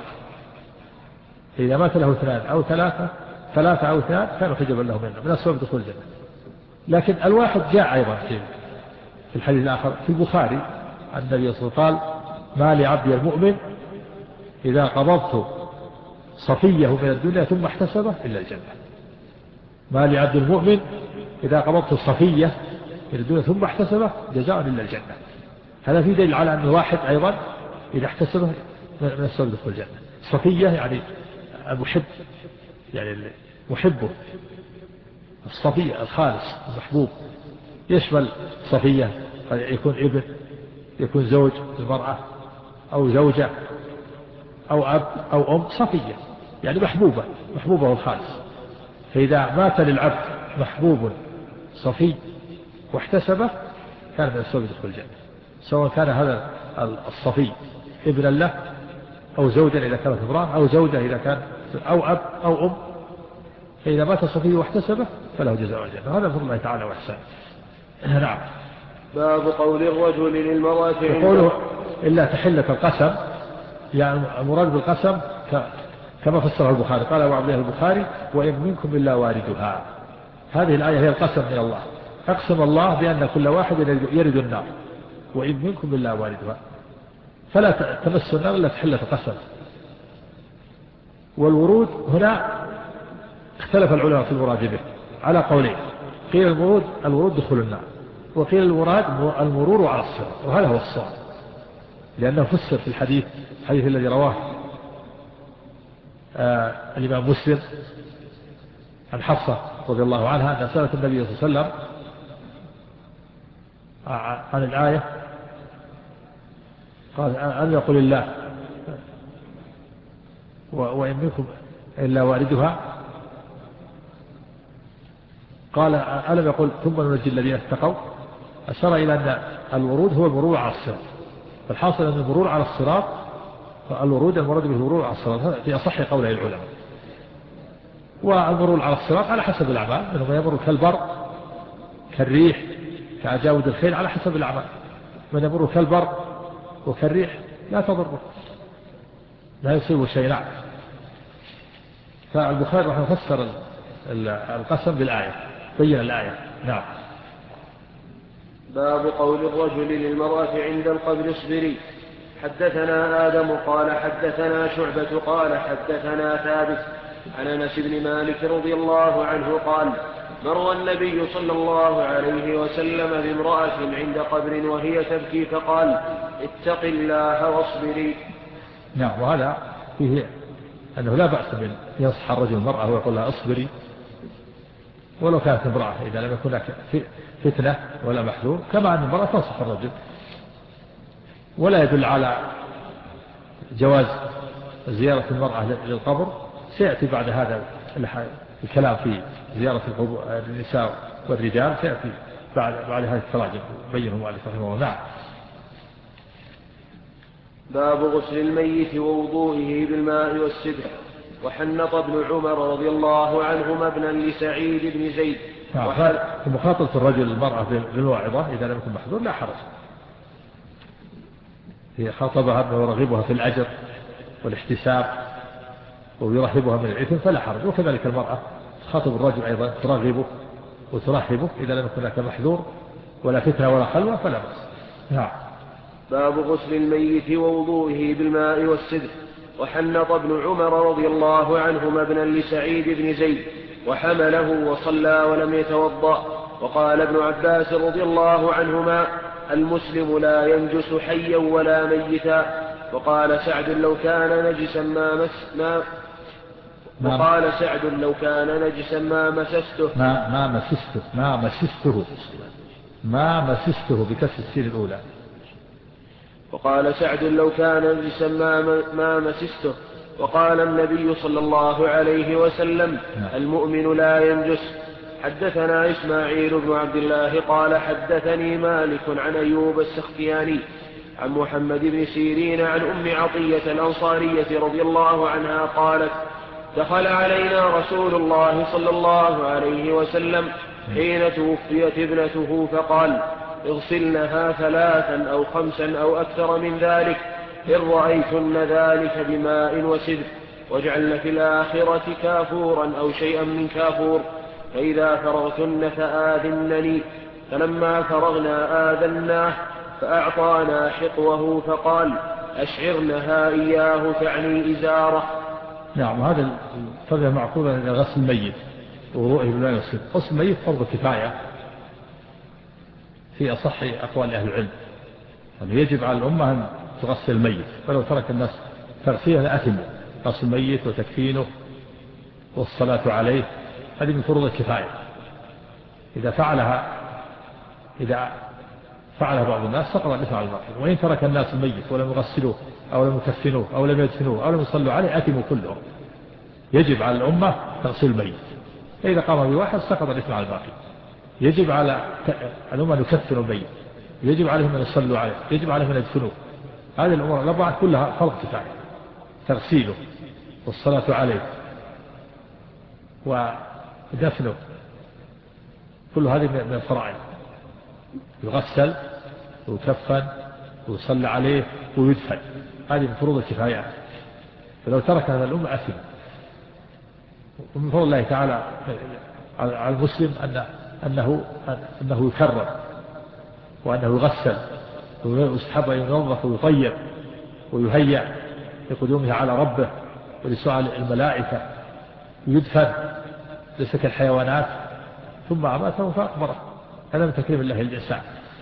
إذا مات له 2 أو 3 أو 2 كان حجبا له من أسباب دخول الجنة. لكن 1 جاء أيضا في الحديث الآخر في البخاري عن النبي صلى الله عليه وسلم قال: ما لعبدي المؤمن إذا قبضت صفيه من الدنيا ثم احتسبه إلا الجنة. ما لعبد المؤمن إذا قبضت صفيه من الدنيا ثم احتسبه جزاء إلا الجنة. هذا في دليل على أن 1 أيضا إذا احتسبه من أسباب دخول الجنة. صفيه يعني المحب، يعني محبه، الصفي الخالص المحبوب، يشمل صفية يكون ابن، يكون زوج المرأة أو زوجة أو أب أو أم، صفية يعني محبوبه الخالص. فإذا مات للعبد محبوب صفي واحتسبه كان من أسباب دخول الجنة، سواء كان هذا الصفي ابنا له أو زوجا إذا كانت امرأة أو زوجة إذا كان أو أب أو أم. فإذا مات صفي واحتسبه فله جزاء الجنة. هذا فضل الله تعالى وإحسانه. نعم. باب قول الرجل للمرأة وقوله إلا تحلة القسم، يعني المراد بالقسم كما فسره البخاري. قال أبو عبد الله البخاري: وإن منكم إلا واردها. هذه الآية هي القسم من الله، أقسم الله بأن كل واحد يرد النار، وإن منكم إلا واردها، فلا تمس النار إلا تحلة القسم. والورود هنا اختلف العلماء في المراد به على قولين: قيل الورود دخول النار، وقيل المراد المرور على الصراط، وهذا هو الصواب، لأنه فسر في الحديث الذي رواه الإمام مسلم عن حفصة رضي الله عنها أن سألت النبي صلى الله عليه وسلم عن الآية، قال: ألم يقل الله وإن منكم إلا واردها؟ قال: ألم يقل ثم ننجي الذين اتقوا؟ أشار إلى أن الورود هو المرور على الصراط. فالحاصل أن المرور على الصراط، الورود المراد به المرور على الصراط، هذا في أصح قوله العلماء. والمرور على الصراط على حسب الأعمال، منهم يمر كالبرق كالريح كأجاود الخيل على حسب الأعمال، من يمر كالبر وكالريح لا تضره، لا يصيب شيء. نعم. فالبخاري رحمه الله فسر القسم بالآية، بين الآية. نعم. باب قول الرجل للمرأة عند القبر اصبري. حدثنا آدم قال حدثنا شعبة قال حدثنا ثابت عن أنس بن مالك رضي الله عنه قال مر النبي صلى الله عليه وسلم بامرأة عند قبر وهي تبكي فقال اتق الله واصبري. نعم. وهذا فيه أنه لا بأس بأن ينصح الرجل المرأة ويقول لها اصبري ولو كانت امرأة إذا لم يكن فتنة ولا محذور، كما أن المرأة تنصح الرجل. ولا يدل على جواز زيارة المرأة للقبر، سيأتي بعد هذا الكلام في زيارة النساء والرجال، سيأتي بعد هذا التراجم بينه مؤلف رحمه الله. نعم. باب غسل الميت ووضوئه بالماء والسدر. وحنط ابن عمر رضي الله عنهما ابنا لسعيد بن زيد. ومخاطبة الرجل المرأة بالموعظة إذا لم يكن محذور لا حرج، هي خاطبها أنه يرغبها في الأجر والاحتساب ويرهبها من الإثم فلا حرج. وكذلك المرأة تخاطب الرجل أيضا ترغبه وترهبه إذا لم يكن هناك محذور ولا فتنة ولا خلوة فلا بأس. نعم. باب غسل الميت ووضوئه بالماء والسدر. وحنط ابن عمر رضي الله عنهما ابنا لسعيد بن زيد وحمله وصلى ولم يتوضأ. وقال ابن عباس رضي الله عنهما المسلم لا ينجس حيا ولا ميتا. وقال سعد لو كان نجسا وقال سعد لو كان نجسا ما مسسته بكسر السين الأولى. وقال سعد لو كان نجسا ما مسسته. وقال النبي صلى الله عليه وسلم المؤمن لا ينجس. حدثنا إسماعيل بن عبد الله قال حدثني مالك عن أيوب السختياني عن محمد بن سيرين عن أم عطية الأنصارية رضي الله عنها قالت دخل علينا رسول الله صلى الله عليه وسلم حين توفيت ابنته فقال اغسلنها 3 أو 5 أو أكثر من ذلك إن رأيتن ذلك بماء وسدر، واجعلن في الآخرة كافورا أو شيئا من كافور، فإذا فرغتن فآذنني. فلما فرغنا آذناه فأعطانا حقوه فقال أشعرنها إياه تعني إزاره. نعم. هذا الفرق معقولة إلى غسل الميت ووضوئه بالماء والسدر. غسل الميت فرض كفاية في أصح أقوال أهل العلم، يعني يجب على الأمة أن تغسل الميت، فلو ترك الناس تغسيله لأثموا. غسل الميت وتكفينه والصلاة عليه هذه من فروض الكفاية. إذا فعلها بعض الناس سقط الإثم على الباقي. وإن ترك الناس الميت ولم يغسلوه أو لم يكفنوه أو لم يدفنوه أو لم يصلوا عليه أثموا كلهم. يجب على الأمة تغسل الميت، فإذا قام بواحد سقط الإثم على الباقي. يجب على الأمة أن يكفنوا الميت، يجب عليهم أن يصلوا عليه، يجب عليهم أن يدفنوه. هذه الأمور الأربعة كلها فرض كفاية، تغسيله والصلاة عليه ودفنه كل هذه من الفرائض. يغسل ويكفن ويصلى عليه ويدفن، هذه من فروض الكفايات، فلو ترك هذا الأمة أثم. ومن فضل الله تعالى على المسلم أنه يكرم وأنه يغسل ويستحب أن ينظف ويطيب ويهيأ لقدومه على ربه ولسؤال الملائكة، ويدفن ليس كالحيوانات ثم أماته فأقبره. هذا من تكريم الله للإنسان.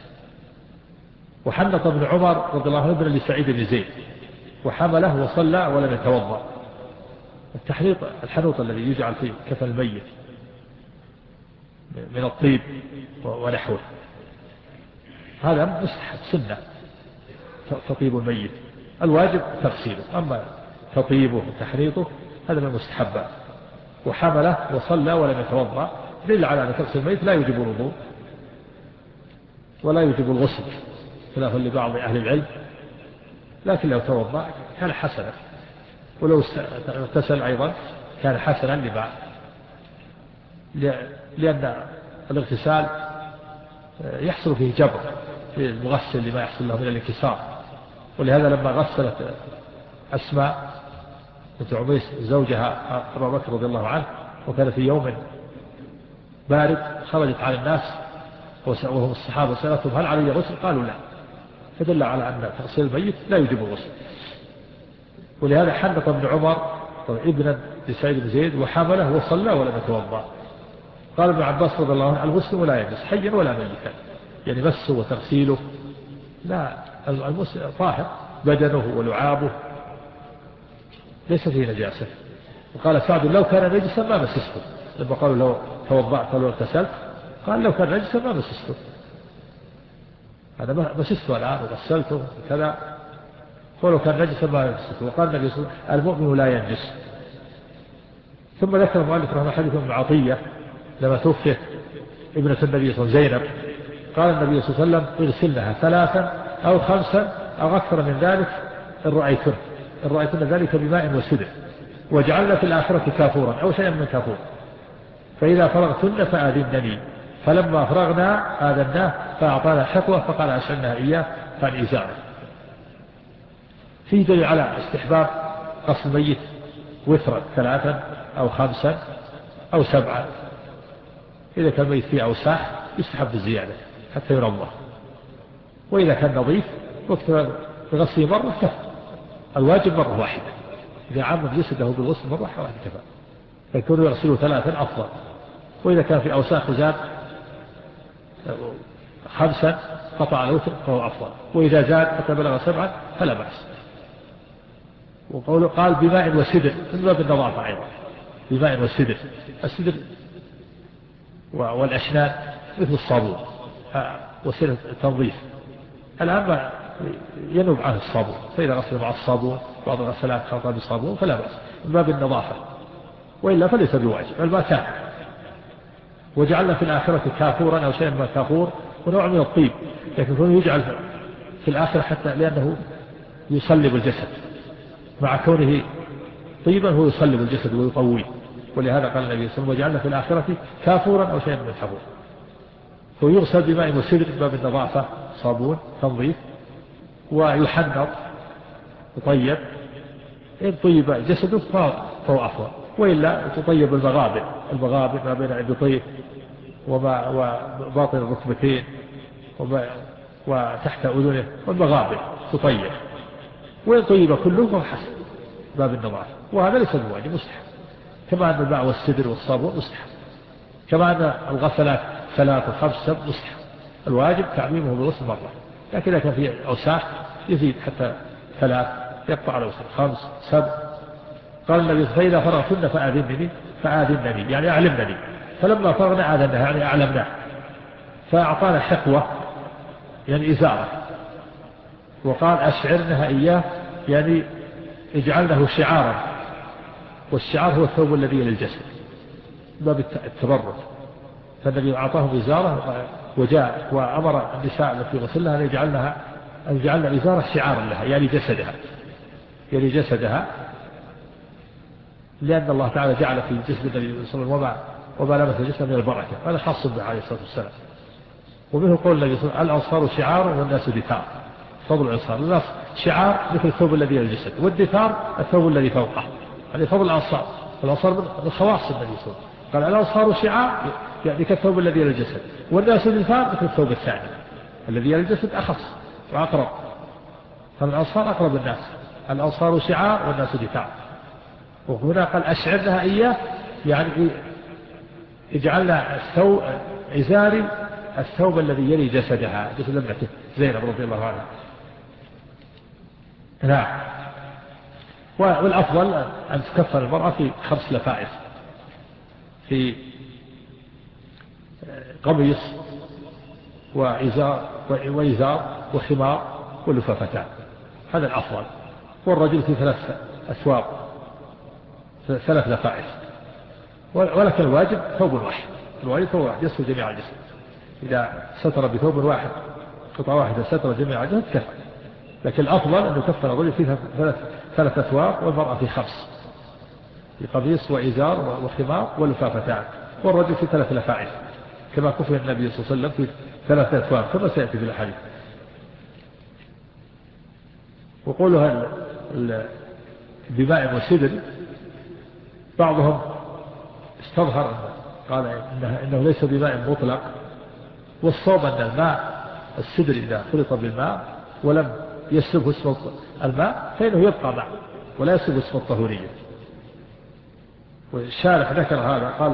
وحنط ابن عمر رضي الله عنه ابن لسعيد بن زيد وحمله وصلى ولم يتوضأ. الحنوط الذي يجعل في كفن الميت من الطيب ونحوه هذا مستحب سنة، تطيب الميت. الواجب تغسيله، أما تطيبه وتحنيطه هذا من المستحبات. وحمله وصلى ولم يتوضأ دل على أن تغسل الميت لا يجب الوضوء ولا يجب الغسل خلافا لبعض أهل العلم، لكن لو توضأ كان حسنا، ولو اغتسل أيضا كان حسنا لأن الاغتسال يحصل فيه جبر في المغسل لما يحصل له من الانكسار. ولهذا لما غسلت أسماء بنت عميس زوجها أبا بكر رضي الله عنه وكان في يوم بارد، خرجت على الناس وهم الصحابة سألتهم هل علي غسل؟ قالوا لا، فدل على أن تغسيل الميت لا يجب الغسل. ولهذا حنط ابن عمر ابنا لسعيد بن زيد وحمله وصلى ولم يتوضا. قال ابن عباس رضي الله عنه الغسل ولا يجوز حيا ولا ميتا، يعني مسه وتغسيله لا، المسلم طاهر بدنه ولعابه ليس فيه نجاسة. وقال سعد لو كان نجسا ما مسسته، لما قالوا لو توضعت ولو اغتسلت قال لو كان نجسا ما مسسته، أنا مسسته الآن وغسلته كذا، ولو كان نجسا ما مسسته. وقال النبي صلى الله عليه وسلم المؤمن لا ينجس. ثم ذكر المؤلف رحمه حديث ابن عطية لما توفيت ابنة النبي صلى الله عليه وسلم زينب، قال النبي صلى الله عليه وسلم اغسلنها 3 أو 5 أو أكثر من ذلك إن رأيتن ذلك بماء وسدر، واجعلنا في الآخرة كافورا أو شيئا من كافور، فإذا فرغتن فآذنني. فلما فرغنا آذناه فأعطانا حقوة فقال أشعلنا إياه فعن إزاره. فيه دليل على استحباب غسل الميت وثرا 3 أو 5 أو 7، إذا كان الميت فيه أوساخ يستحب الزيادة حتى ينظف، وإذا كان نظيف وقت بغسله مرة كفى، الواجب مرة واحدة، إذا عمد جسده بالغسل مرة واحدة كفى، فيكون يغسله 3 أفضل. وإذا كان في أوساخ وزاد 5 قطع الوتر فهو أفضل، وإذا زاد حتى بلغ 7 فلا بأس. وقوله قال بماء وسدر من باب النظافة أيضا، بماء وسدر، السدر والأشنان مثل الصابون وسيلة التنظيف، الآن ينوب عنه الصابون، فإذا غسل مع الصابون بعض الغسلات خلطها بالصابون فلا بأس من باب النظافة، وإلا فليس بواجب بل ما كان. وجعلنا في الآخرة كافورا أو شيئا من كافور ونوع من الطيب، لكن كونه يجعل في الآخرة حتى لأنه يصلب الجسد، مع كونه طيبا هو يصلب الجسد ويقويه، ولهذا قال النبي صلى الله عليه وسلم وجعلنا في الآخرة كافورا أو شيئا من كافور. ويغسل بماء وسدر من باب النظافة، صابون تنظيف، ويحنط يطيب، إن طيب جسده فهو أفضل، وإلا تطيب المغابر ما بين البطيء وباطن الركبتين وتحت أذنه والمغابر تطيب، وإن طيب كله فهو حسن باب النظافة، وهذا ليس بواجب مستحب، كما أن الماء والسدر والصابون مستحب، كما أن الغسلات 3 و5 7 مستحب، الواجب تعميمه بالغسل مرة، لكن إذا كان فيه أوساخ يزيد حتى 3 يقطع الأوساخ 5 7. قال النبي فإذا فرغتن فآذنني يعني أعلمنني، فلما فرغنا آذنها يعني أعلمناه، فأعطانا حقوة يعني إزارة، وقال أشعرنها إياه يعني اجعلنه شعارا، والشعار هو الثوب الذي للجسد باب التبرك، فالنبي أعطاهم إزارة وجاء وأمر النساء التي غسلها أن يجعلن إزارة شعارا لها يعني جسدها، لأن الله تعالى جعل في جسد النبي صلى الله عليه وسلم وما لمس الجسد من البركة، هذا خاص به عليه الصلاة والسلام. ومنه قول النبي صلى الله عليه وسلم الأنصار شعار والناس دثار، فضل الأنصار، الناس شعار مثل الثوب الذي للجسد، والدثار الثوب الذي فوقه، يعني فضل الأنصار من خواص النبي صلى الله عليه وسلم، قال الأنصار شعار يعني كالثوب الذي للجسد، والناس دثار مثل الثوب الثاني الذي للجسد أخص وأقرب، فالأنصار أقرب الناس، الأنصار شعار والناس دثار. وهنا قال أشعرنها إياه يعني اجعلنا عزاري الثوب الذي يلي جسدها، جسد ابنته زينب رضي الله عنها. نعم. والأفضل أن تكفن المرأة في 5 لفائف، في قميص وإزار وخمار ولفافتان، هذا الأفضل. والرجل في 3 أثواب 3 لفائف، ولكن الواجب ثوب واحد، يستر جميع الجسد، إذا ستر بثوب واحد قطعة واحدة ستر جميع الجسد كفى، لكن الأفضل أن يكفن الرجل في 3 أثواب والمرأة في 5، في قميص وإزار وخمار ولفافتان، والرجل في 3 لفائف كما كفي النبي صلى الله عليه وسلم في 3 أكواب كما سيأتي في الحديث. وقولها بماء وسدر بعضهم استظهر قال إنه ليس بماء مطلق، والصواب أن الماء السدر إذا خلط بالماء ولم يسلبه اسم الماء فإنه يبقى ماء ولا يسلبه اسم الطهورية. والشارح ذكر هذا قال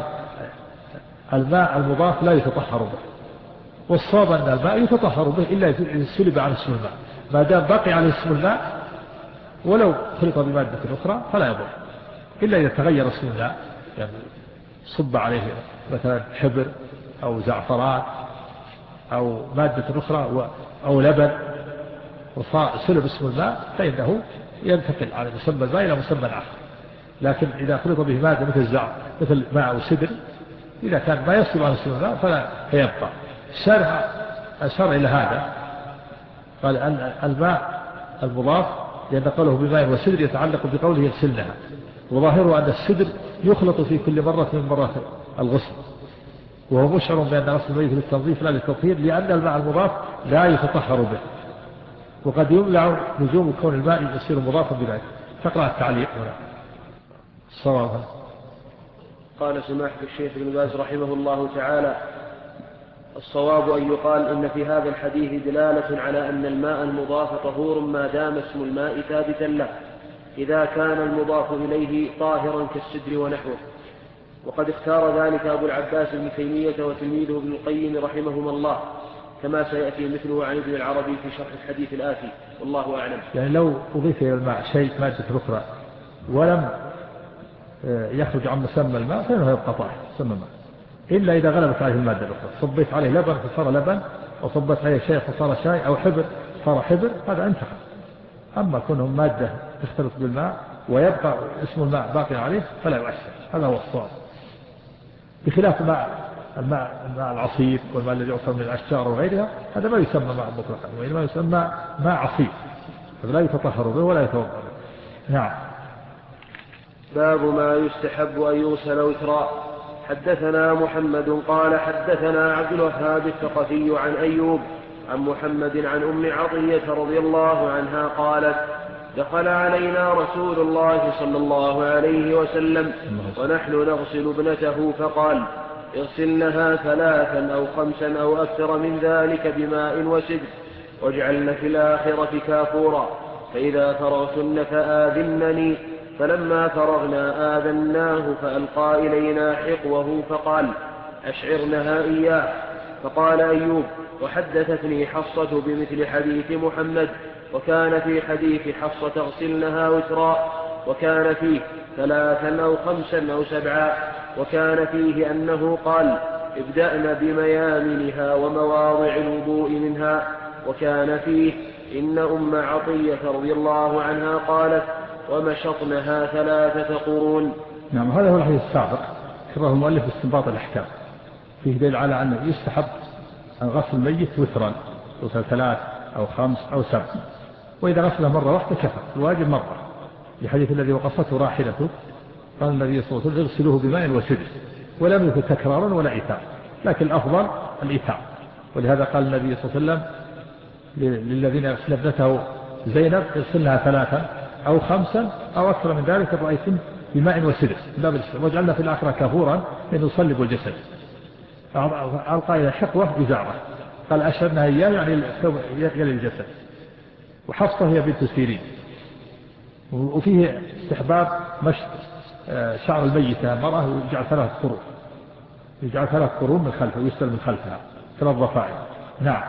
الماء المضاف لا يتطهر به، والصواب أن الماء يتطهر به إلا إذا سلب عن اسم الماء، ما دام بقي على اسم الماء ولو خلط بمادة أخرى فلا يضر، إلا إذا تغير اسم الماء، يعني صب عليه مثلا حبر أو زعفران أو مادة أخرى أو لبن وسلب اسم الماء فإنه ينتقل على مسمى الماء إلى مسمى آخر. لكن إذا خلط به مادة مثل ماء أو سدر إذا كان ما يسلب عن اسم الماء فلا فيبقى. الشارح أشار إلى هذا قال أن الماء المضاف لأن قوله بماء وسدر يتعلق بقوله يغسلنها، وظاهره أن السدر يخلط في كل مرة من مرات الغسل، وهو مشعر بأن غسل الميت للتنظيف لا للتطهير، لأن الماء المضاف لا يتطهر به، وقد يمنع لزوم كون الماء يصير مضافا بذلك. تقرأ التعليق هنا. الصواب قال سماحة الشيخ ابن باز رحمه الله تعالى: الصواب أن يقال إن في هذا الحديث دلالة على أن الماء المضاف طهور ما دام اسم الماء ثابتا له، إذا كان المضاف إليه طاهرا كالسدر ونحوه. وقد اختار ذلك أبو العباس ابن تيمية وتلميذه ابن القيم رحمهما الله، كما سيأتي مثله عن ابن العربي في شرح الحديث الآتي، والله أعلم. يعني لو أضيف إلى الماء شيء مادة أخرى ولم يخرج عن مسمى الماء فإنه يبقى طاهر مسمى الماء، إلا إذا غلبت عليه المادة الأخرى، صبيت عليه لبن فصار لبن، أو صبت عليه شاي فصار شاي، أو حبر صار حبر، هذا انتهى. أما كونهم مادة تختلط بالماء ويبقى اسم الماء باقي عليه فلا يؤثر، هذا هو الصواب، بخلاف الماء العصير والماء الذي يعصر من الأشجار وغيرها، هذا ما يسمى ماء مطلقا، وإنما يسمى ماء عصير، فلا يتطهر به ولا يتوضأ به. نعم. باب ما يستحب أن يغسل وترا. حدثنا محمد قال حدثنا عبد الوهاب الثقفي عن أيوب عن محمد عن أم عطية رضي الله عنها قالت: دخل علينا رسول الله صلى الله عليه وسلم ونحن نغسل ابنته فقال: اغسلنها 3 أو 5 أو أكثر من ذلك بماء وسدر، واجعلن في الآخرة كافورا، فإذا فرغتن فآذنني. فلما فرغنا آذناه فألقى إلينا حقوه فقال: أشعرنها إياه. فقال أيوب: وحدثتني حفصة بمثل حديث محمد، وكان في حديث حفصة اغسلنها وترا، وكان فيه 3 أو 5 أو 7، وكان فيه أنه قال: ابدأن بميامنها ومواضع الوضوء منها، وكان فيه إن أم عطية رضي الله عنها قالت: ومشطنها 3 قرون. نعم. هذا هو الحديث السابق كرره المؤلف باستنباط الأحكام، فيه دليل على أنه يستحب أن غسل الميت وترا، غسل 3 أو 5 أو 7، وإذا غسله مرة واحدة كفى، الواجب مرة، لحديث الذي وقفته راحلته قال النبي صلى الله عليه وسلم: اغسلوه بماء وسدر، ولم يكن تكرارا ولا إيثار، لكن الأفضل الإيثار. ولهذا قال النبي صلى الله عليه وسلم للذين يغسل ابنته زينب: اغسلنها 3 أو 5 أو أكثر من ذلك رأيتم بماء وسدر، واجعلنا في الآخرة كافورا إن يصلب الجسد. ألقى إلى حقوة إزارة، قال: أشرنا إياه يعني يلي الجسد. وحفصة هي بنت سيرين. وفيه استحباب مشط شعر الميتة المرأة، يجعل 3 قرون، يجعل 3 قرون من خلفه ويستل من خلفها 3 ضفائر. نعم.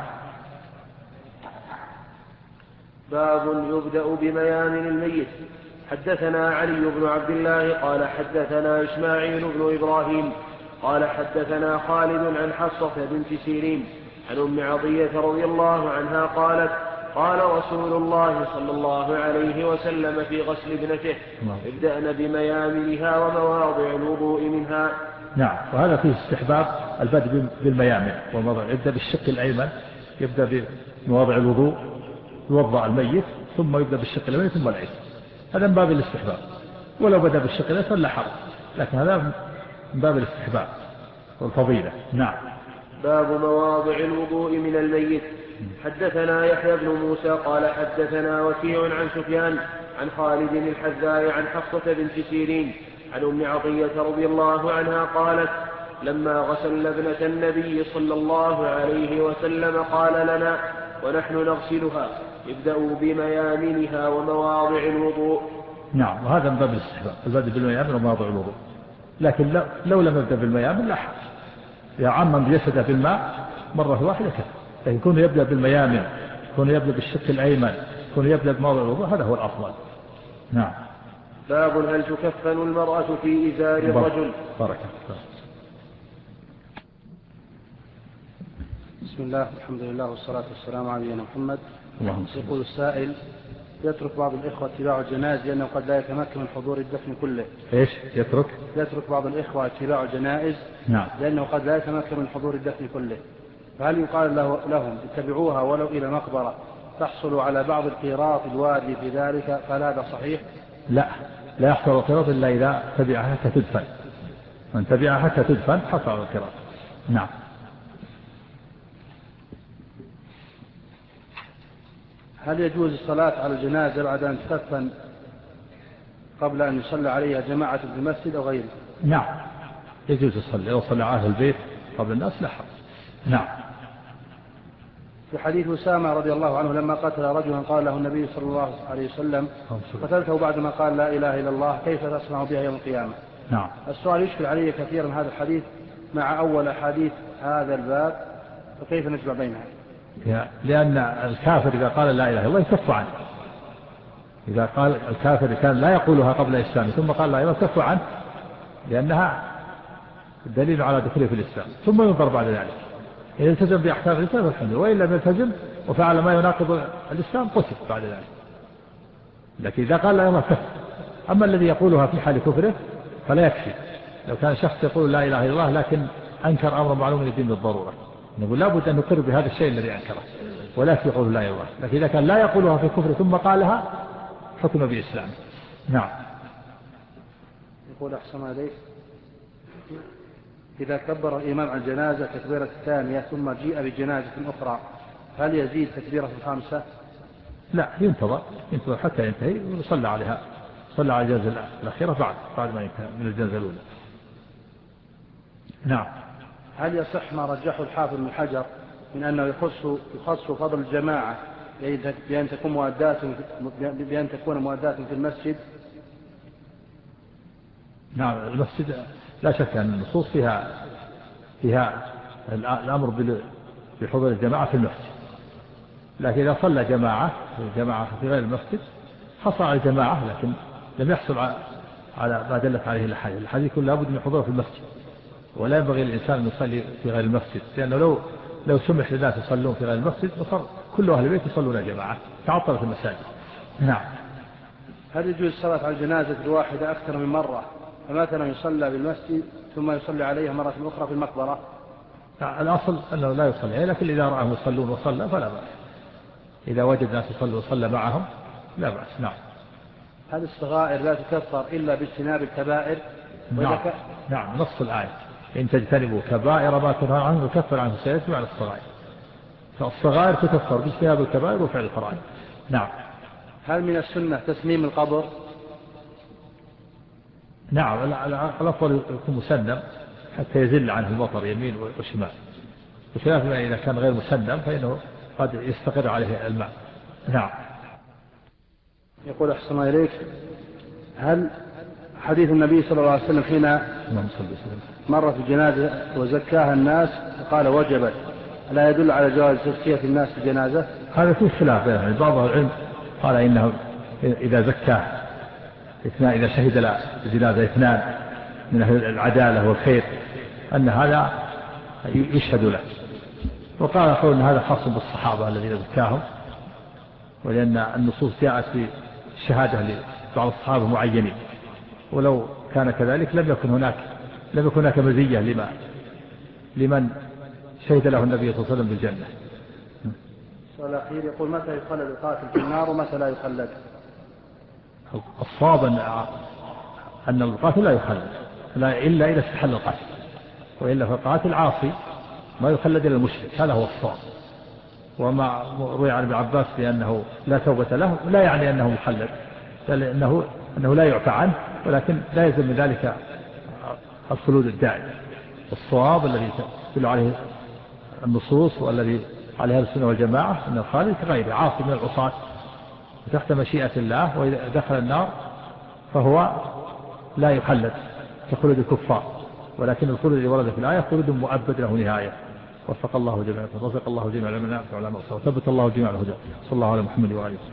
باب يبدأ بميامن الميت. حدثنا علي بن عبد الله قال حدثنا إسماعيل بن إبراهيم قال حدثنا خالد عن حفصة بنت سيرين عن أم عطية رضي الله عنها قالت: قال رسول الله صلى الله عليه وسلم في غسل ابنته: ابدأن بميامنها ومواضع الوضوء منها. نعم. وهذا فيه استحباب البدء بالميامن والمواضع، يبدأ بالشق الأيمن، يبدأ بمواضع الوضوء، يوضع الميت ثم يبدأ بالشق الأيمن ثم الأيسر، هذا من باب الاستحباب. ولو بدأ بالشق الأيسر لا حرج، لكن هذا من باب الاستحباب والفضيلة. نعم. باب مواضع الوضوء من الميت. حدثنا يحيى بن موسى قال حدثنا وكيع عن سفيان عن خالد الحذاء عن حفصة بنت سيرين عن أم عطية رضي الله عنها قالت لما غسلنا ابنة النبي صلى الله عليه وسلم قال لنا ونحن نغسلها ابدأوا بميامنها ومواضع الوضوء. نعم، وهذا من باب الاستحباب، البدء بالميامن ومواضع الوضوء، لكن لو لم يبدأ بالميامن لا حرج، يعمم بجسده بالماء مرة واحدة كفى، لكن يكون يبدأ بالميامن، يكون يبدأ بالشق الأيمن، يكون يبدأ بموضع الوضوء، هذا هو الأفضل. نعم. باب هل تكفن المرأة في إزار الرجل. بارك الله. بسم الله والحمد لله والصلاة والسلام على نبينا محمد. اللهم يقول السائل: يترك بعض الإخوة اتباع الجنائز لأنه قد لا يتمكن من حضور الدفن كله. ايش يترك بعض الإخوة اتباع الجنائز. نعم. لأنه قد لا يتمكن من حضور الدفن كله، فهل يقال لهم اتبعوها ولو إلى المقبرة تحصلوا على بعض القيراط الوارد في ذلك، فهل هذا صحيح؟ لا يحصل القيراط إلا إذا تبعها حتى تدفن، من تبعها حتى تدفن حصل على القيراط. نعم. هل يجوز الصلاة على الجنازة بعد أن تدفن قبل أن يصلى عليها جماعة في المسجد أو غيره؟ نعم يجوز الصلاة، لو صلى على البيت قبل الناس لا حرج. نعم. في حديث أسامة رضي الله عنه لما قتل رجلا قال له النبي صلى الله عليه وسلم: قتلته بعدما قال لا إله إلا الله، كيف تصنع بها يوم القيامة؟ نعم. السؤال يشكل علي كثيرا هذا الحديث مع أول حديث هذا الباب، فكيف نجمع بينها؟ لأن الكافر إذا قال لا إله إلا الله يكف عنه، إذا قال الكافر كان لا يقولها قبل الإسلام ثم قال لا إله إلا الله يكف عنه، لأنها دليل على دخوله في الإسلام، ثم ينظر بعد ذلك إن التزم بأحكام الإسلام والحمد، وإن لم يلتزم وفعل ما يناقض الإسلام قتل بعد ذلك. لكن إذا قال لا إله إلا الله كفر. أما الذي يقولها في حال كفره فلا يكفي. لو كان شخص يقول لا إله إلا الله لكن أنكر أمر معلوم من الدين بالضرورة، نقول لابد أن نقر بهذا الشيء الذي أنكره، ولا يقول لا إله إلا الله. لكن إذا كان لا يقولها في كفره ثم قالها حكم بإسلامه. نعم. يقول أحسن عليك: إذا كبر الإمام عن الجنازة تكبيرة الثانية ثم جيء بجنازة أخرى، هل يزيد تكبيرة الخامسة؟ لا، ينتظر حتى ينتهي ويصلى عليها، صلى على الجنازة الأخيرة بعد ما ينتهي من الجنازة الأولى. نعم. هل يصح ما رجحه الحافظ بن حجر من أنه يخص فضل الجماعة بأن تكون مؤدات في المسجد؟ نعم، المسجد لا شك أن النصوص فيها الأمر بحضور الجماعة في المسجد، لكن إذا صلى جماعة في غير المسجد حصل على الجماعة، لكن لم يحصل على ما دلت عليه الحديث. الحديث كله لابد من حضوره في المسجد، ولا ينبغي للإنسان أن يصلي في غير المسجد، لأنه لو سمح للناس يصلون في غير المسجد وصار كل أهل البيت يصلون جماعة تعطلت المساجد. نعم. هل يجوز الصلاة على الجنازة الواحدة أكثر من مرة، فمثلا يصلى بالمسجد ثم يصلي عليها مرة أخرى في المقبرة؟ الأصل أنه لا يصلي، لكن إذا رأهم يصلون وصلى فلا بأس، إذا وجد ناس يصلوا وصلى معهم لا بأس. نعم. هل الصغائر لا تكفر إلا باجتناب الكبائر؟ نعم نص الآية: إن تجتنبوا كبائر ما تنهون عنه يكفر عنه سيئاتكم على الصغائر، فالصغائر تكفر باجتناب الكبائر وفعل الفرائض. نعم. هل من السنة تسميم القبر؟ نعم، الأفضل يكون مسنم حتى يزل عنه المطر يمين وشمال، بخلاف ما إذا كان غير مسنم فإنه قد يستقر عليه الماء. نعم. يقول أحسن إليك: هل حديث النبي صلى الله عليه وسلم حين مرت الجنازة وزكاها الناس فقال وجبت، لا يدل على جواز تزكية الناس في الجنازة؟ هذا فيه خلاف بينهم، بعض العلم قال إنه إذا زكاه اثنان، إذا شهد الجنازة اثنان من أهل العدالة والخير أن هذا يشهد له، وقال أخوه أن هذا خاص بالصحابة الذين زكاهم، ولأن النصوص جاءت في الشهادة لبعض الصحابة معينين، ولو كان كذلك لم يكن هناك مزية لمن شهد له النبي صلى الله عليه وسلم بالجنة. السؤال الأخير يقول: متى يخلد القاتل في النار ومتى لا يخلد؟ الصواب أن القاتل لا يخلد إلا إذا استحل القتل، وإلا فالقاتل عاصي ما يخلد إلى المشرك، هذا هو الصواب. وما روي عن ابن عباس بأنه لا توبة له لا يعني أنه مخلد، بل أنه لا يعفى عنه، ولكن لا يلزم من ذلك الخلود الدائم. الصواب الذي تدل عليه النصوص والذي عليه السنة والجماعة أن الخالد كغيره عاصي من العصاة تحت مشيئة الله، وإذا دخل النار فهو لا يخلد كخلود الكفار، ولكن الخلود الذي ورد في الآية خلود مؤبد له نهاية. وفق الله جميعا، رزق الله جميعا لمن على مغفرة، وثبت الله جميعا الهدى. صلى الله على محمد وآله وسلم.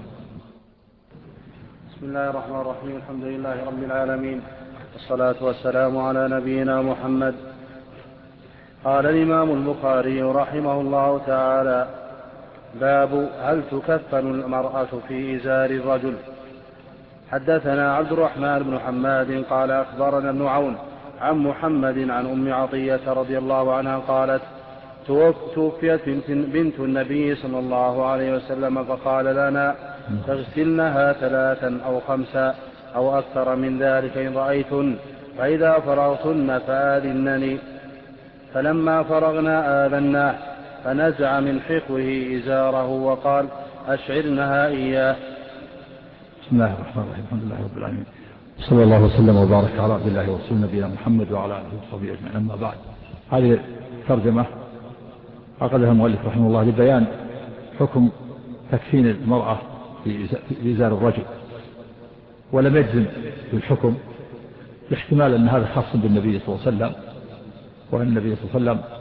بسم الله الرحمن الرحيم. الحمد لله رب العالمين، والصلاة والسلام على نبينا محمد. قال الإمام البخاري رحمه الله تعالى: باب هل تكفن المرأة في إزار الرجل. حدثنا عبد الرحمن بن حماد قال أخبرنا ابن عون عن محمد عن أم عطية رضي الله عنها قالت: توفيت بنت النبي صلى الله عليه وسلم، فقال لنا: تغسلنها 3 أو 5 أو أكثر من ذلك إن رأيتن، فإذا فرغتن فآذنني. فلما فرغنا آذناه، فنزع من حقوه إزاره وقال: أشعرنها إياه. بسم الله الرحمن الرحيم. الحمد لله رب العالمين، صلى الله وسلم وبارك على عبد الله ورسوله نبينا محمد وعلى آله وصحبه أجمعين. أما بعد، هذه ترجمة عقدها المؤلف رحمه الله لبيان حكم تكفين المرأة في إزار الرجل، ولم يجزم بالحكم لاحتمال أن هذا خاص بالنبي صلى الله عليه وسلم، وأن النبي صلى الله عليه وسلم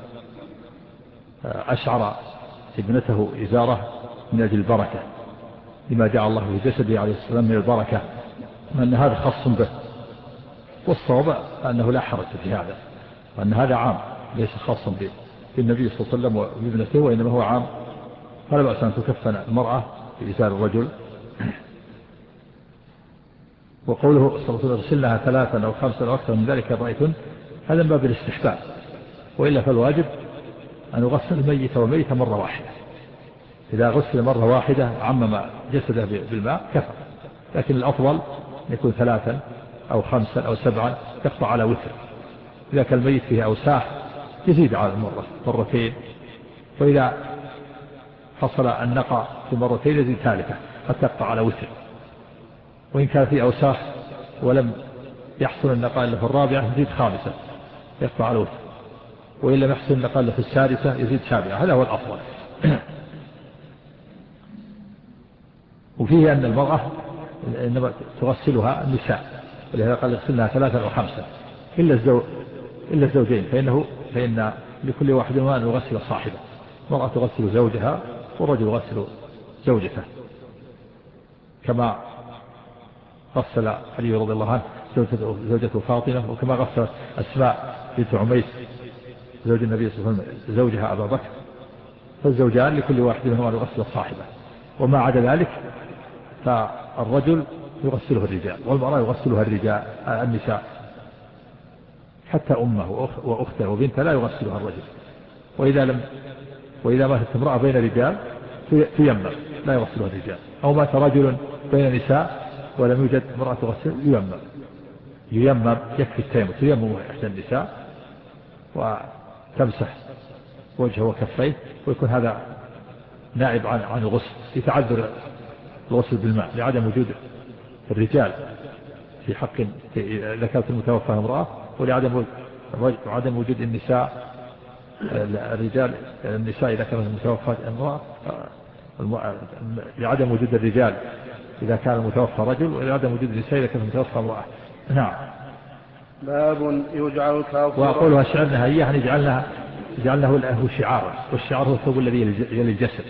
أشعر ابنته إزاره من أجل البركة، لما جعل الله في جسده عليه السلام من البركة، وأن هذا خاص به. والصواب أنه لا حرج في هذا، وأن هذا عام ليس خاصا بالنبي صلى الله عليه وسلم وابنته، وإنما هو عام. فلا بأس أن تكفن المرأة في إزار الرجل. وقوله صلى الله عليه وسلم: اغسلنها 3 أو 5 أو أكثر من ذلك إن رأيتن، هذا من باب الاستحباب، وإلا فالواجب أن يغسل الميت وميت مرة واحدة. إذا غسل مرة واحدة عمم جسده بالماء كفى، لكن الأفضل يكون 3 أو 5 أو 7 يقطع على وتر. إذا كان الميت فيه أوساخ يزيد على مرتين، وإذا حصل النقع في مرتين يزيد 3 حتى يقطع على وتر. وإن كان فيه أوساخ ولم يحصل النقاء إلا في 4 يزيد 5 يقطع على وتر، وإن لم يحصل النقاء إلا في 6 يزيد 7. هذا هو الأفضل. وفيه أن المرأة إنما تغسلها النساء، ولهذا قال اغسلنها 3 أو 5 إلا الزوجين، فإن لكل واحد منهما أن يغسل صاحبه. المرأة تغسل زوجها، والرجل يغسل زوجته، كما غسل علي رضي الله عنه زوجته فاطمة، وكما غسل أسماء بنت عميس زوج النبي صلى الله عليه وسلم زوجها أبا بكر. فالزوجان لكل واحد منهما أن يغسل صاحبه، وما عدا ذلك فالرجل يغسله الرجال، والمرأة يغسلها النساء، حتى أمه وأخته وبنته لا يغسلها الرجل. وإذا ماتت امرأة بين رجال تيمم، لا يغسلها الرجال. أو مات رجل بين نساء ولم يوجد امرأة تغسل ييمم، يكفي التيمم، تيمم إحدى النساء وتمسح وجهه وكفيه، ويكون هذا نائب عن الغسل. يتعذر الغسل بالماء لعدم وجود الرجال في حق إذا كانت المتوفى امرأة، ولعدم وجود النساء النساء إذا كانت المتوفى امرأة، لعدم وجود الرجال إذا كان المتوفى رجل، ولعدم وجود النساء إذا كانت المتوفى امرأة. نعم. باب يجعل الكافر. وأقولها شعرنها إياه، يعني جعلناه له شعارا، والشعار هو الثوب الذي يلي الجسد.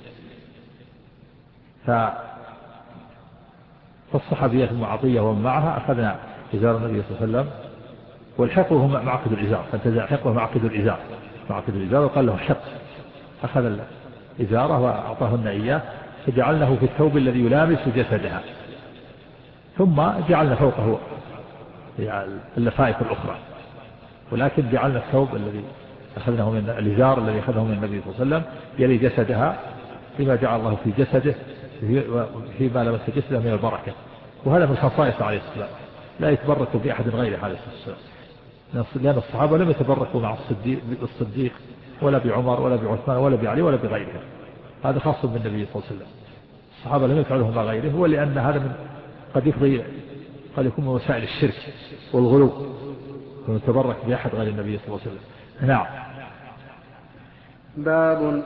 فالصحابية المعطية ومن معها أخذنا إزار النبي صلى الله عليه وسلم، والحقه هو معقد الإزار، فانتزع حقه معقد الإزار وقال له حق. أخذ الإزارة وأعطاهن إياه، فجعلناه في الثوب الذي يلامس جسدها، ثم جعلنا فوقه اللفائف الأخرى. ولكن جعلنا الثوب الذي أخذناه من الإزار الذي أخذه من النبي صلى الله عليه وسلم يلي جسدها، لما جعل الله في جسده فيما لمس جسده من البركة. وهذا من خصائص عليه السلام، لا يتبرك بأحد غيره عليه السلام، لأن الصحابة لم يتبركوا مع الصديق ولا بعمر ولا بعثمان ولا بعلي ولا بغيرهم. هذا خاص بالنبي صلى الله عليه وسلم. الصحابة لم يفعلوه مع غيره، ولأن هذا من قد يكون من وسائل الشرك والغلو، ويتبرك بأحد غير النبي صلى الله عليه وسلم. نعم. باب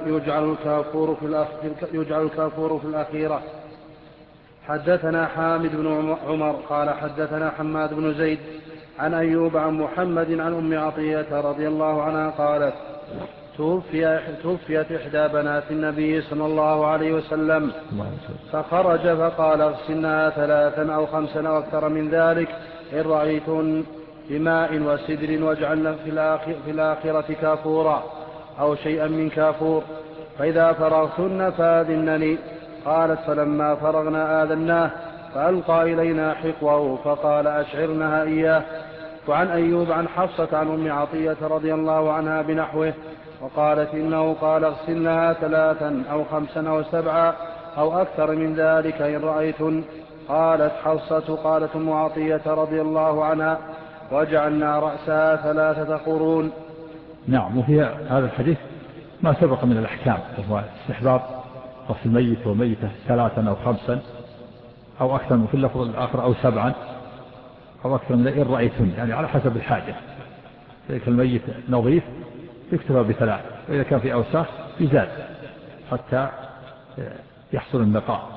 يجعل الكافور في الأخيرة. حدثنا حامد بن عمر قال حدثنا حماد بن زيد عن أيوب عن محمد عن أم عطية رضي الله عنها قالت توفيت إحدى بنات النبي صلى الله عليه وسلم، فخرج فقال اغسلنها 3 أو 5 أو أكثر من ذلك إن رأيتن بماء وسدر، واجعلن في الآخرة كافورا أو شيئا من كافور، فإذا فرغتن فآذنني. قالت فلما فرغنا آذناه فألقى إلينا حقوه فقال أشعرنها إياه. وعن أيوب عن حفصة عن أم عطية رضي الله عنها بنحوه، وقالت إنه قال اغسلنها 3 أو 5 أو 7 أو أكثر من ذلك إن رأيتن. قالت حفصة قالت أم عطية رضي الله عنها وجعلنا رأسها 3 قرون. نعم. وفي هذا الحديث ما سبق من الأحكام، وهو استحباب غسل الميت وميتة 3 أو 5 أو أكثر، وفي اللفظ الآخر أو 7 أو أكثر من إن رأيتن، يعني على حسب الحاجة. إذا كان الميت نظيف يكتفى ب3، وإذا كان في أوساخ يزاد حتى يحصل النقاء.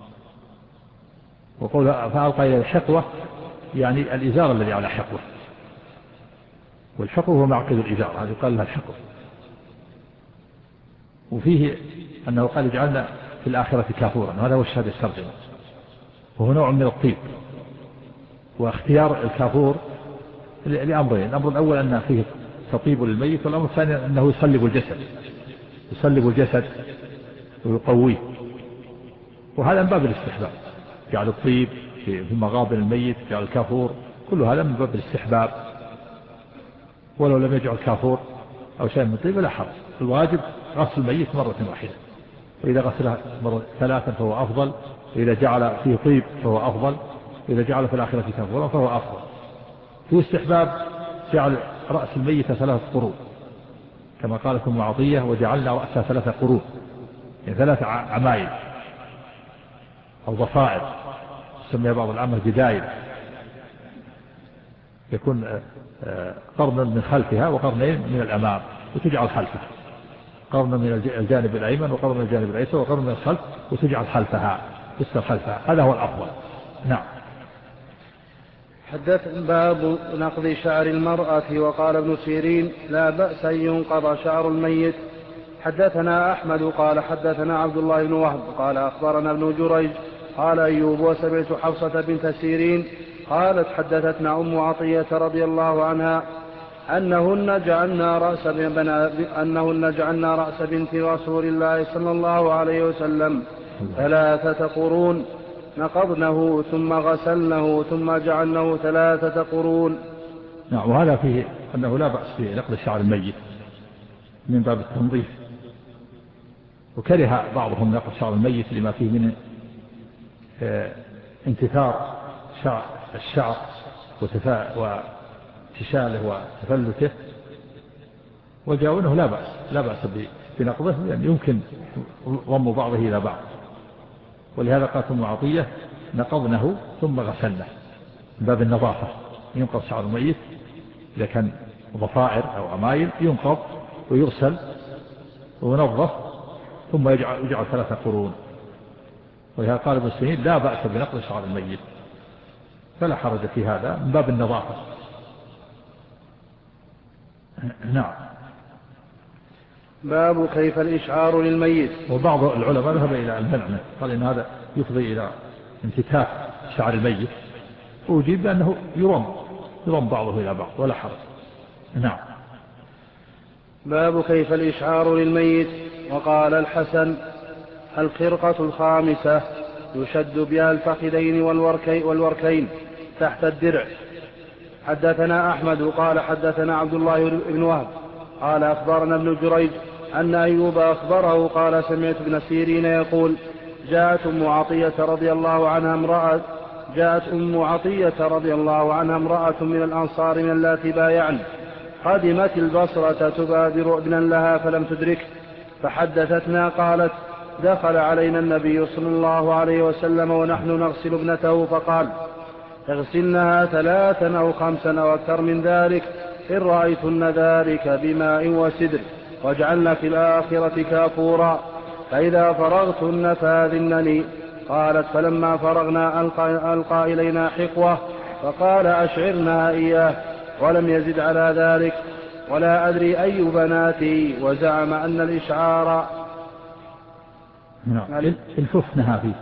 وقول فألقى إلى الحقوة يعني الإزار الذي على حقوة، والحقوة هو معقد الإزار، هذا يقال لها الحقوة. وفيه أنه قال اجعلنا في الآخرة كافورا، وهذا هو الشهادة الترجمة، وهو نوع من الطيب. واختيار الكافور لأمرين: الأمر الأول أن فيه تطيب للميت، والأمر الثاني أنه يصلب الجسد ويقويه، وهذا من باب الاستحباب. جعل الطيب في مغابر الميت، جعل الكافور، كل هذا من باب الاستحباب، ولو لم يجعل كافور أو شيء من الطيب لا حرج. الواجب غسل الميت مرة واحدة، وإذا غسلها 3 فهو أفضل، وإذا جعل فيه طيب فهو أفضل، وإذا جعل في الآخرة كافورا فهو أفضل. في استحباب جعل رأس الميت 3 قرون، كما قالت أم عطية وجعلنا رأسها 3 قرون، يعني 3 عمايل أو ضفائر، يسميها بعض العامة جدايل، يكون قرن من خلفها وقرنين من الأمام، وتجعل خلفها قرن من الجانب الأيمن وقرن من الجانب الأيسر وقرن من الخلف، وتجعل خلفها تستر خلفها، هذا هو الأفضل. نعم. حدث باب نقض شعر المرأة. وقال ابن سيرين لا بأس أن ينقض شعر الميت. حدثنا أحمد قال حدثنا عبد الله بن وهب قال أخبرنا ابن جريج قال أيوب وسمعت حفصة بنت سيرين قالت حدثتنا أم عطية رضي الله عنها أنهن جعلنا رأس بنت رسول الله صلى الله عليه وسلم 3 قرون، نقضنه ثم غسلنه ثم جعلنه 3 قرون. نعم. وهذا فيه أنه لا بأس في نقض شعر الميت من باب التنظيف، وكره بعضهم نقض شعر الميت لما فيه من انتثار الشعر وانتشاله وتفلته، وجاءونه لا بأس بنقضه، لأن يمكن ضم بعضه إلى بعض. ولهذا قالت أم عطية نقضنه ثم غسلنه، من باب النظافة. ينقض شعر الميت إذا كان ضفائر أو عمايل، ينقض ويغسل وينظف ثم يجعل 3 قرون. ولهذا قال ابن سيرين لا بأس بنقض شعر الميت، فلا حرج في هذا من باب النظافة. نعم. باب كيف الإشعار للميت. وبعض العلماء ذهب إلى المنع منه، قال إن هذا يفضي إلى انتتاف شعر الميت، وأجيب بأنه يرم بعضه إلى بعض ولا حرج. نعم. باب كيف الإشعار للميت. وقال الحسن الخرقة 5 يشد بها الفخذين والوركين تحت الدرع. حدثنا أحمد قال حدثنا عبد الله بن وهب قال أخبرنا ابن جريج أن أيوب أخبره قال سمعت ابن سيرين يقول جاءت أم عطية رضي الله عنها امرأة من الأنصار من اللاتي بايعن، قدمت البصرة تبادر ابنا لها فلم تدركه، فحدثتنا قالت: دخل علينا النبي صلى الله عليه وسلم ونحن نغسل ابنته فقال: اغسلنها 3 أو 5 أو أكثر من ذلك إن رأيتن ذلك بماء وسدر، واجعلن في الآخرة كافورا، فإذا فرغتن فاذنني. قالت: فلما فرغنا ألقى إلينا حقوة فقال: أشعرنا إياه، ولم يزد على ذلك، ولا أدري أي بناتي. وزعم أن الإشعار الففنها فيه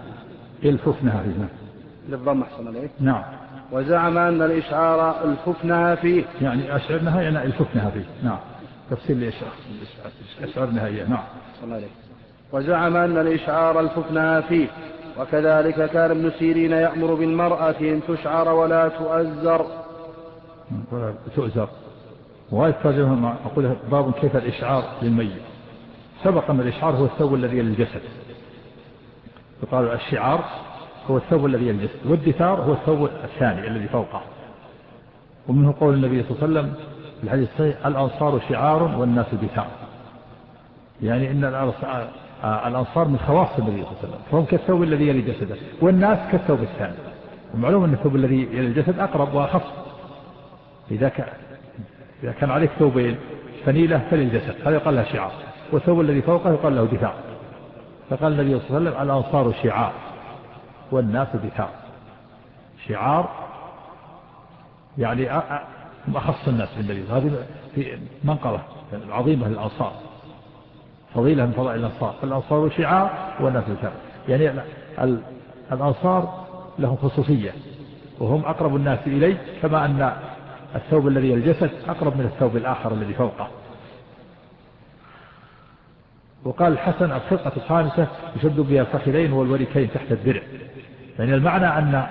للضم أحسن عليه. نعم. وزعم أن الإشعار الففنها فيه، يعني أشعرنها يعني الففنها فيه. نعم. تفسير أشعرنها إياه. نعم. وزعم أن الإشعار الففنها فيه. وكذلك كان ابن سيرين يأمر بالمرأة أن تشعر ولا تؤزر. أقول باب كيف الإشعار للميت. سبق أن الإشعار هو الثوب الذي للجسد، فقالوا الشعار هو الثوب الذي للجسد، والدثار هو الثوب الثاني الذي فوقه. ومنه قول النبي صلى الله عليه وسلم في الحديث الصحيح: الأنصار شعار والناس دثار. يعني إن الأنصار من خواص النبي صلى الله عليه وسلم، فهم كالثوب الذي يلي جسده، والناس كالثوب الثاني. ومعلوم أن الثوب الذي يلي الجسد أقرب وأخف. إذا كان عليك ثوبين، فنيلة فللجسد، هذا يقال له شعار، والثوب الذي فوقه يقال له دثار. فقال النبي صلى الله عليه وسلم: الأنصار شعار والناس دثار. شعار يعني هم أخص الناس بالنبي. هذه في منقبة عظيمة للأنصار، فضيلة من فضائل الأنصار. فالأنصار شعار والناس دثار، يعني الأنصار لهم خصوصية، وهم أقرب الناس إليه، كما أن الثوب الذي الجسد أقرب من الثوب الآخر الذي فوقه. وقال الحسن: الخرقة الخامسة يشد بها الفخذين والوركين تحت الدرع. يعني المعنى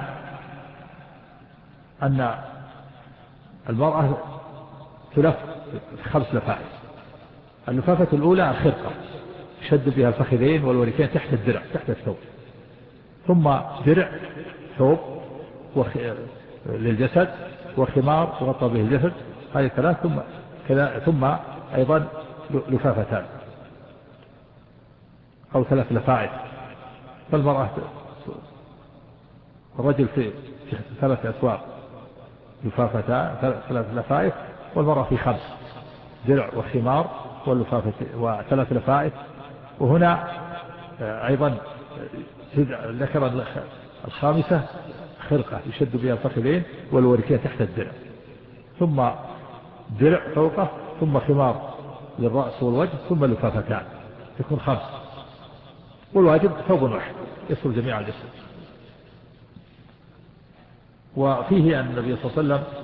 أن المرأة تلف 5 لفائف. اللفافة الأولى الخرقة يشد بها الفخذين والوركين تحت الدرع، تحت الثوب، ثم درع ثوب للجسد، وخمار يغطى به الجسد، هذه 3، ثم أيضا لفافتان أو 3 لفائف. فالمرأة الرجل في 3 أثواب لفافتان 3 لفائف، والمرأة في 5: درع وخمار و3 لفائف. وهنا أيضا ذكر الخامسة خرقة يشد بها الفخذين والوركين تحت الدرع، ثم درع فوقه، ثم خمار للرأس والوجه، ثم لفافتان، تكون 5. والواجب ثوب واحد يصل جميع الجسد. وفيه أن النبي صلى الله عليه وسلم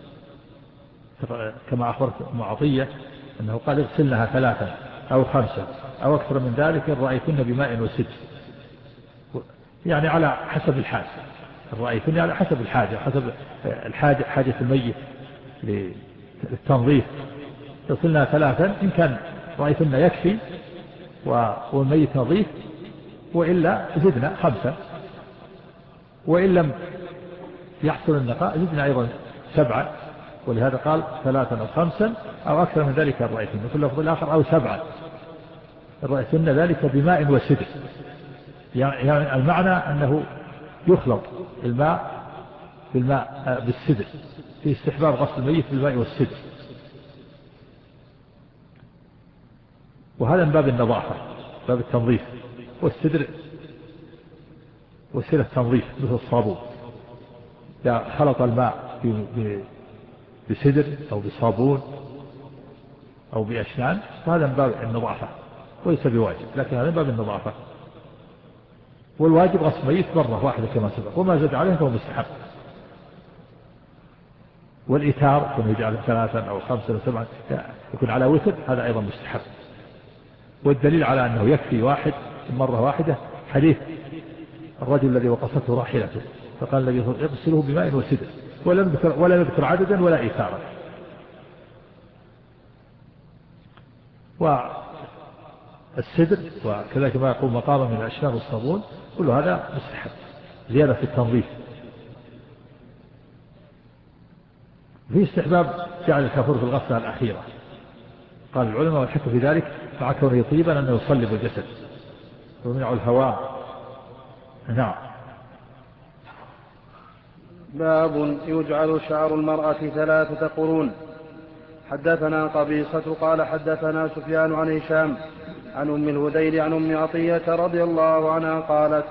كما أخبرت معطية أنه قال: اغسلنها 3 أو 5 أو أكثر من ذلك إن رأيتن بماء وسدر. يعني على حسب الحاجة، الرأيتن على حسب الحاجة، حسب حاجة الميت للتنظيف. اغسلنها 3 إن كان رأيتن يكفي والميت نظيف، وإلا زدنا 5، وإن لم يحصل النقاء زدنا أيضا 7. ولهذا قال 3 أو 5 أو أكثر من ذلك الرأيتن. وفي اللفظ الآخر أو 7 الرأيتن ذلك بماء وسدر. يعني المعنى أنه يخلط الماء بالسدر، في استحباب غسل الميت بالماء والسدر. وهذا من باب النظافة، باب التنظيف. والسدر وسيلة تنظيف مثل الصابون. إذا خلط الماء بسدر أو بصابون أو بأشنان فهذا من باب النظافة، وليس بواجب، لكن هذا من باب النظافة. والواجب غسل ميت مرة واحدة كما سبق، وما زاد عليه فهو مستحب. والإتار يكون يجعل 3 أو 5 أو 7 يكون على وتر، هذا أيضا مستحب. والدليل على أنه يكفي واحد مرة واحدة حديث الرجل الذي وقصته راحلته، فقال النبي صلى الله عليه وسلم: يغسله بماء وسدر، ولا نذكر عددا ولا إيثارا. والسدر وكذلك ما يقوم مقاما من الأشنان والصابون كل هذا مستحب، زيادة في التنظيف. في استحباب جعل الكافور في الغسلة الأخيرة. قال العلماء والحكم في ذلك مع كونه طيبا أنه يصلب الجسد ويمنع الهواء. نعم. باب يجعل شعر المرأة 3 قرون. حدثنا قبيصة قال حدثنا سفيان عن هشام عن أم الهذيل عن أم عطية رضي الله عنها قالت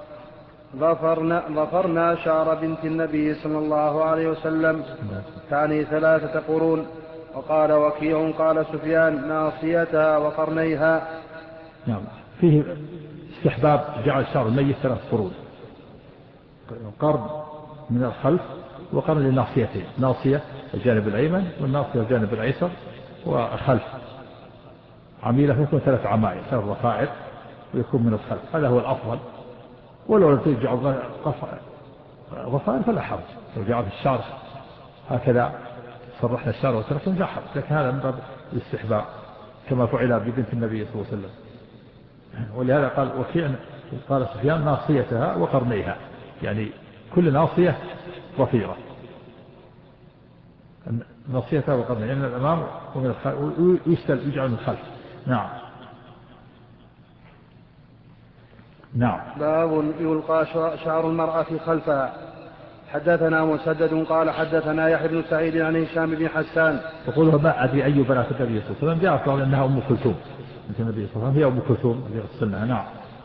ظفرنا شعر بنت النبي صلى الله عليه وسلم تعني 3 قرون. وقال وكيع قال سفيان ناصيتها وقرنيها. نعم. فيه استحباب جعل شعر الميت 3 قرون، قرن من الخلف وقرن للناصيتين، ناصية الجانب الأيمن والناصية الجانب الأيسر وخلف عميلة، فيكون 3 عمائل 3 ضفائر ويكون من الخلف، هذا هو الأفضل. ولو لم تجعل ضفائر فلا حرج، لو جعل الشعر هكذا صرحنا الشعر وتركنا لا حرج، لكن هذا من باب الاستحباب كما فعل ببنت النبي صلى الله عليه وسلم. ولهذا قال وكيع قال سفيان ناصيتها وقرنيها، يعني كل ناصية ضفيرة، ناصيتها وقرنيها، يعني من الأمام ومن الخلف، يجعل من الخلف. نعم. نعم. باب يلقى شعر المرأة خلفها. حدثنا مسدد قال حدثنا يحيى بن سعيد عن هشام بن حسان. وقوله ما أدري أي بنات النبي صلى الله عليه وسلم جاء قال أنها أم كلثوم بنت النبي صلى الله عليه وسلم، هي أم كلثوم اللي غسلناها. نعم.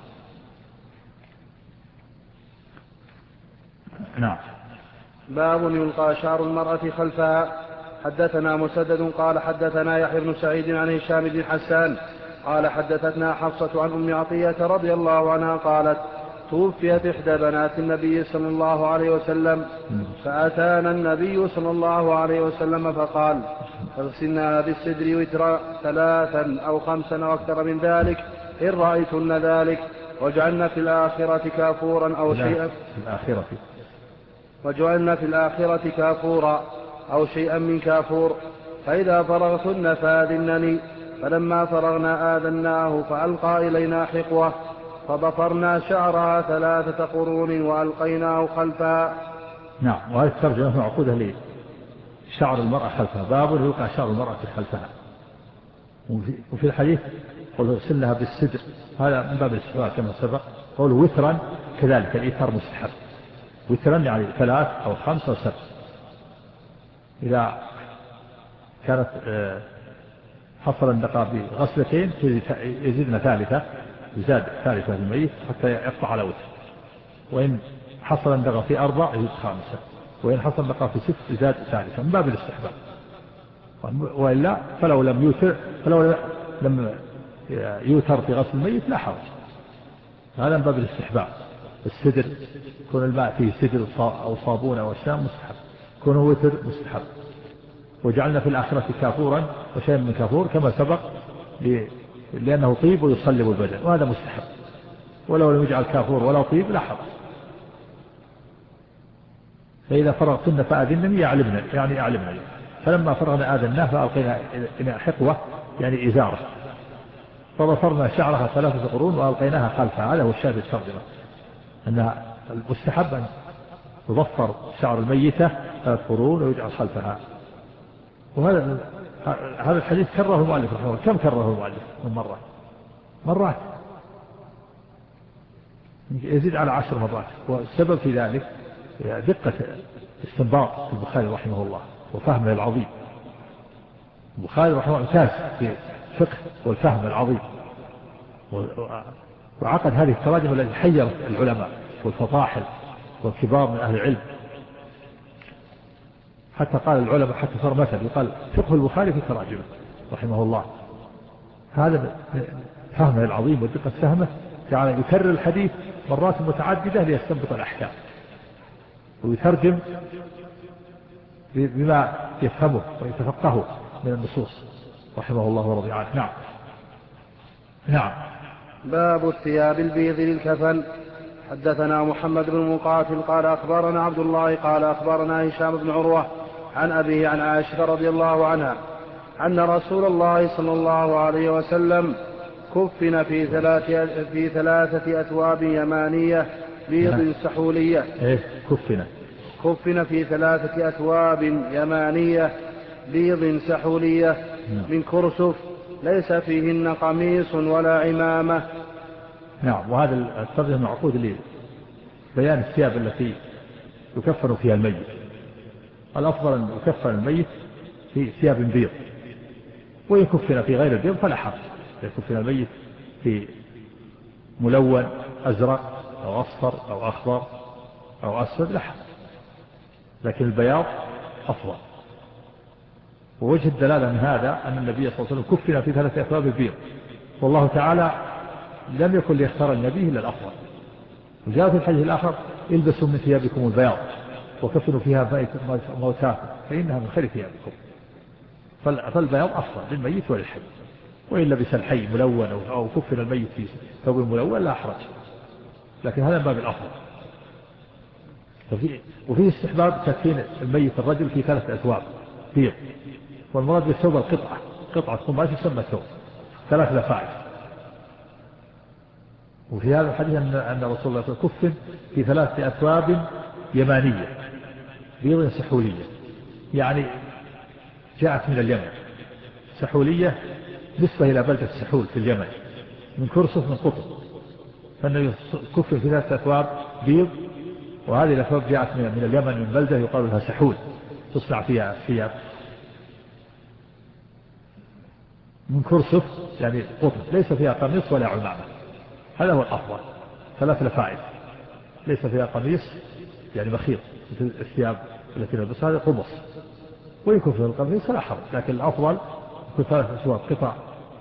نعم. باب يلقى شعر المرأة خلفها. حدثنا مسدد قال حدثنا يحيى بن سعيد عن هشام بن حسان قال حدثتنا حفصة عن أم عطية رضي الله عنها قالت توفيت إحدى بنات النبي صلى الله عليه وسلم فأتانا النبي صلى الله عليه وسلم فقال اغسلنا بالسدر وترا 3 أو 5 أو أكثر من ذلك إن رأيتن ذلك واجعلن في الآخرة كافورا أو شيئا وجعلنا في الآخرة كافورا أو شيئا من كافور فإذا فرغتن فآذنني. فلما فرغنا آذناه فألقى إلينا حقوة فضفرنا شعرها 3 قرون وألقيناه خلفها. نعم. وهذه الترجمة معقودة لي شعر المرأة خلفها، باب يلقى شعر المرأة خلفها. وفي الحديث قل اغسلنها بالسدر، هذا من باب الاستحباب كما سبق. قول وترا كذلك، الإيثار مستحب، وترا يعني 3 أو 5 أو 7. إذا كانت حصل النقاء بغسلتين يزيدنا ثالثة، يزاد ثالثة للميت حتى يقطع على وتر. وإن حصل النقاء في 4 يزيد 5، وإن حصل النقاء في 6 يزاد ثالثة، من باب الاستحباب. وإلا فلو لم يوتر في غسل الميت لا حرج، هذا من باب الاستحباب. السدر يكون الماء فيه سدر أو صابون أو أشياء مستحب، يكون وتر مستحب. وجعلنا في الآخرة كافورا وشيئا من كافور كما سبق، لأنه طيب ويصلب البدن، وهذا مستحب. ولو لم يجعل كافور ولا طيب لا حرج. فإذا فرغتن فأذنني يعني أعلمنا. فلما فرغنا آذناه فألقينا إلى حقوة يعني إزارة، فضفرنا شعرها 3 قرون وألقيناها خلفها. هذا هو الشاهد الترجمة، أن المستحب أن يضفر شعر الميتة 3 قرون ويجعل خلفها. وهذا الحديث كرره المؤلف رحمه الله. كم كرره المؤلف من مرات يزيد على 10 مرات. والسبب في ذلك دقة استنباط البخاري رحمه الله وفهمه العظيم. البخاري رحمه الله امتاز في الفقه والفهم العظيم، وعقد هذه التراجم التي حيرت العلماء والفطاحل والكبار من أهل العلم. حتى قال العلماء، حتى صار مثل يقال فقه البخاري في تراجمه رحمه الله. هذا فهمه العظيم ودقة فهمه جعل يكرر الحديث مرات متعددة ليستنبط الأحكام، ويترجم بما يفهمه ويتفقهه من النصوص رحمه الله ورضي عنه. نعم. نعم. باب الثياب البيض للكفن. حدثنا محمد بن مقاتل قال أخبرنا عبد الله قال أخبرنا هشام بن عروة عن أبيه عن عائشة رضي الله عنها أن رسول الله صلى الله عليه وسلم كفن في 3 أثواب يمانية بيض سحولية. كفن كفن في 3 أثواب يمانية بيض سحولية من كرسف ليس فيهن قميص ولا عمامة. نعم. وهذا الترجمة معقود لبيان الثياب التي يكفن فيها الميت. الأفضل أن يكفن الميت في ثياب بيض، ويكفن في غير البيض فلا حرج. يكفن الميت في ملون أزرق أو أصفر أو أخضر أو أسود لا حرج، لكن البياض أفضل. ووجه الدلالة من هذا أن النبي صلى الله عليه وسلم كفن في 3 أثواب بيض، والله تعالى لم يكن ليختار النبي إلا الأفضل. وجاء في الحديث الآخر البسوا من ثيابكم البياض وكفنوا فيها موتاكم فإنها من خير ثيابكم. فالبياض أفضل للميت وللحي. وإن لبس الحي ملون أو كفن الميت في ثوب ملون لا حرج، لكن هذا باب الأفضل. وفيه استحباب تكفين الميت الرجل في 3 أثواب بيض، والمراد بالثوب قطعة قماش يسمى ثوب 3 لفائف. وفي هذا الحديث أن رسول الله كفن في 3 أثواب يمانية بيض سحولية، يعني جاءت من اليمن. سحولية نسبة إلى بلدة السحول في اليمن، من كرسف من قطب. فإنه كفن في 3 أثواب بيض، وهذه الأثواب جاءت من اليمن من بلدة يقال لها سحول، تصنع فيها ثياب من كرسف يعني قطب، ليس فيها قميص ولا عمامة. هذا هو الأفضل. 3 لفائف ليس فيها قميص يعني مخيط مثل الثياب التي نلبسها، هذا قمص. ويكون في القميص لا حرج، لكن الأفضل يكون 3 أثواب قطع،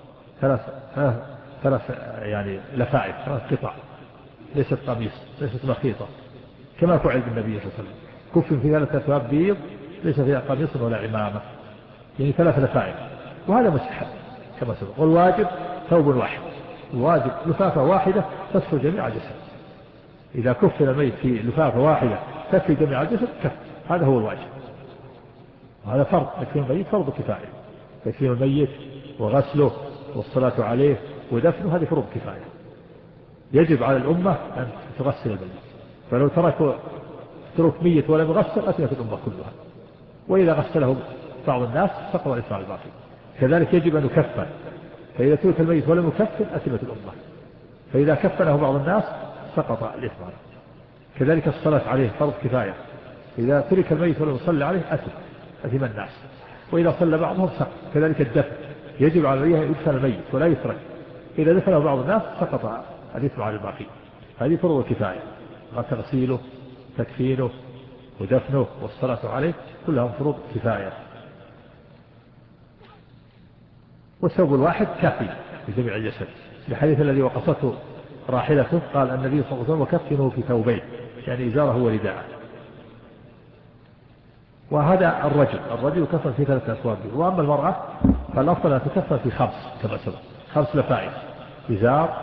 3 يعني لفائف 3 قطع ليست قميص ليست مخيطة، كما فعل بالنبي صلى الله عليه وسلم. كفن في 3 أثواب بيض ليس فيها قميص ولا عمامة، يعني 3 لفائف. وهذا مستحب كما سبق. والواجب ثوب واحد، الواجب لفافة واحدة تكفي جميع الجسد. إذا كفن الميت في لفافة واحدة تكفي جميع الجسد كفي، هذا هو الواجب. وهذا فرض، تكفين الميت فرض كفاية. تكفين الميت وغسله والصلاة عليه ودفنه هذه فرض كفاية، يجب على الأمة أن تغسل الميت. فلو ترك ميت ولم يغسل أثمت الأمة كلها، وإذا غسله بعض الناس سقط الإثم على الباقي. كذلك يجب أن يكفن، فإذا ترك الميت ولم يكفن أثمت الأمة، فإذا كفنه بعض الناس سقط الإثم عليه. كذلك الصلاة عليه فرض كفاية، إذا ترك الميت ولم يصلى عليه أثم الناس، وإذا صلى بعضهم سقط. كذلك الدفن، يجب عليه أن يدفن الميت ولا يترك، إذا دفنه بعض الناس سقط الإثم على الباقي. هذه فرض كفاية، تغسيله تكفينه ودفنه والصلاة عليه كلهم فروض كفاية. والثوب الواحد كافي لجميع الجسد، الحديث الذي وقصته راحلته قال النبي صلى الله عليه وسلم وكفنه في ثوبين، يعني إزاره ورداءه. وهذا الرجل يكفن في 3 أثواب. وأما المرأة فالأفضل أن تكفن في 5 كما سبق، 5 لفائف، إزار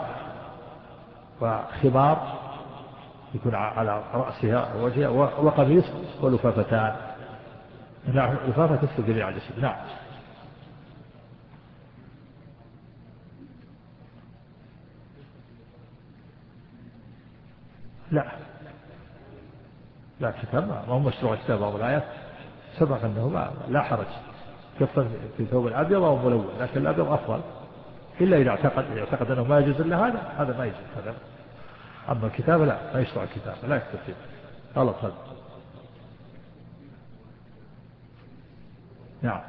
وخمار يكون على رأسها ووجهها وقميص ولفافتان. نعم، لفافة تستر جميع الجسد. نعم. لا كتاب ما هو مشروع كتاب. بعض الآيات سبق أنه لا حرج كفن في ثوب الأبيض أو ملون، لكن الأبيض أفضل، إلا إذا اعتقد أنه ما يجوز إلا هذا ما يجوز هذا. أما الكتاب لا، ما يشرع الكتاب، لا يكتب فيه غلط هذا. نعم.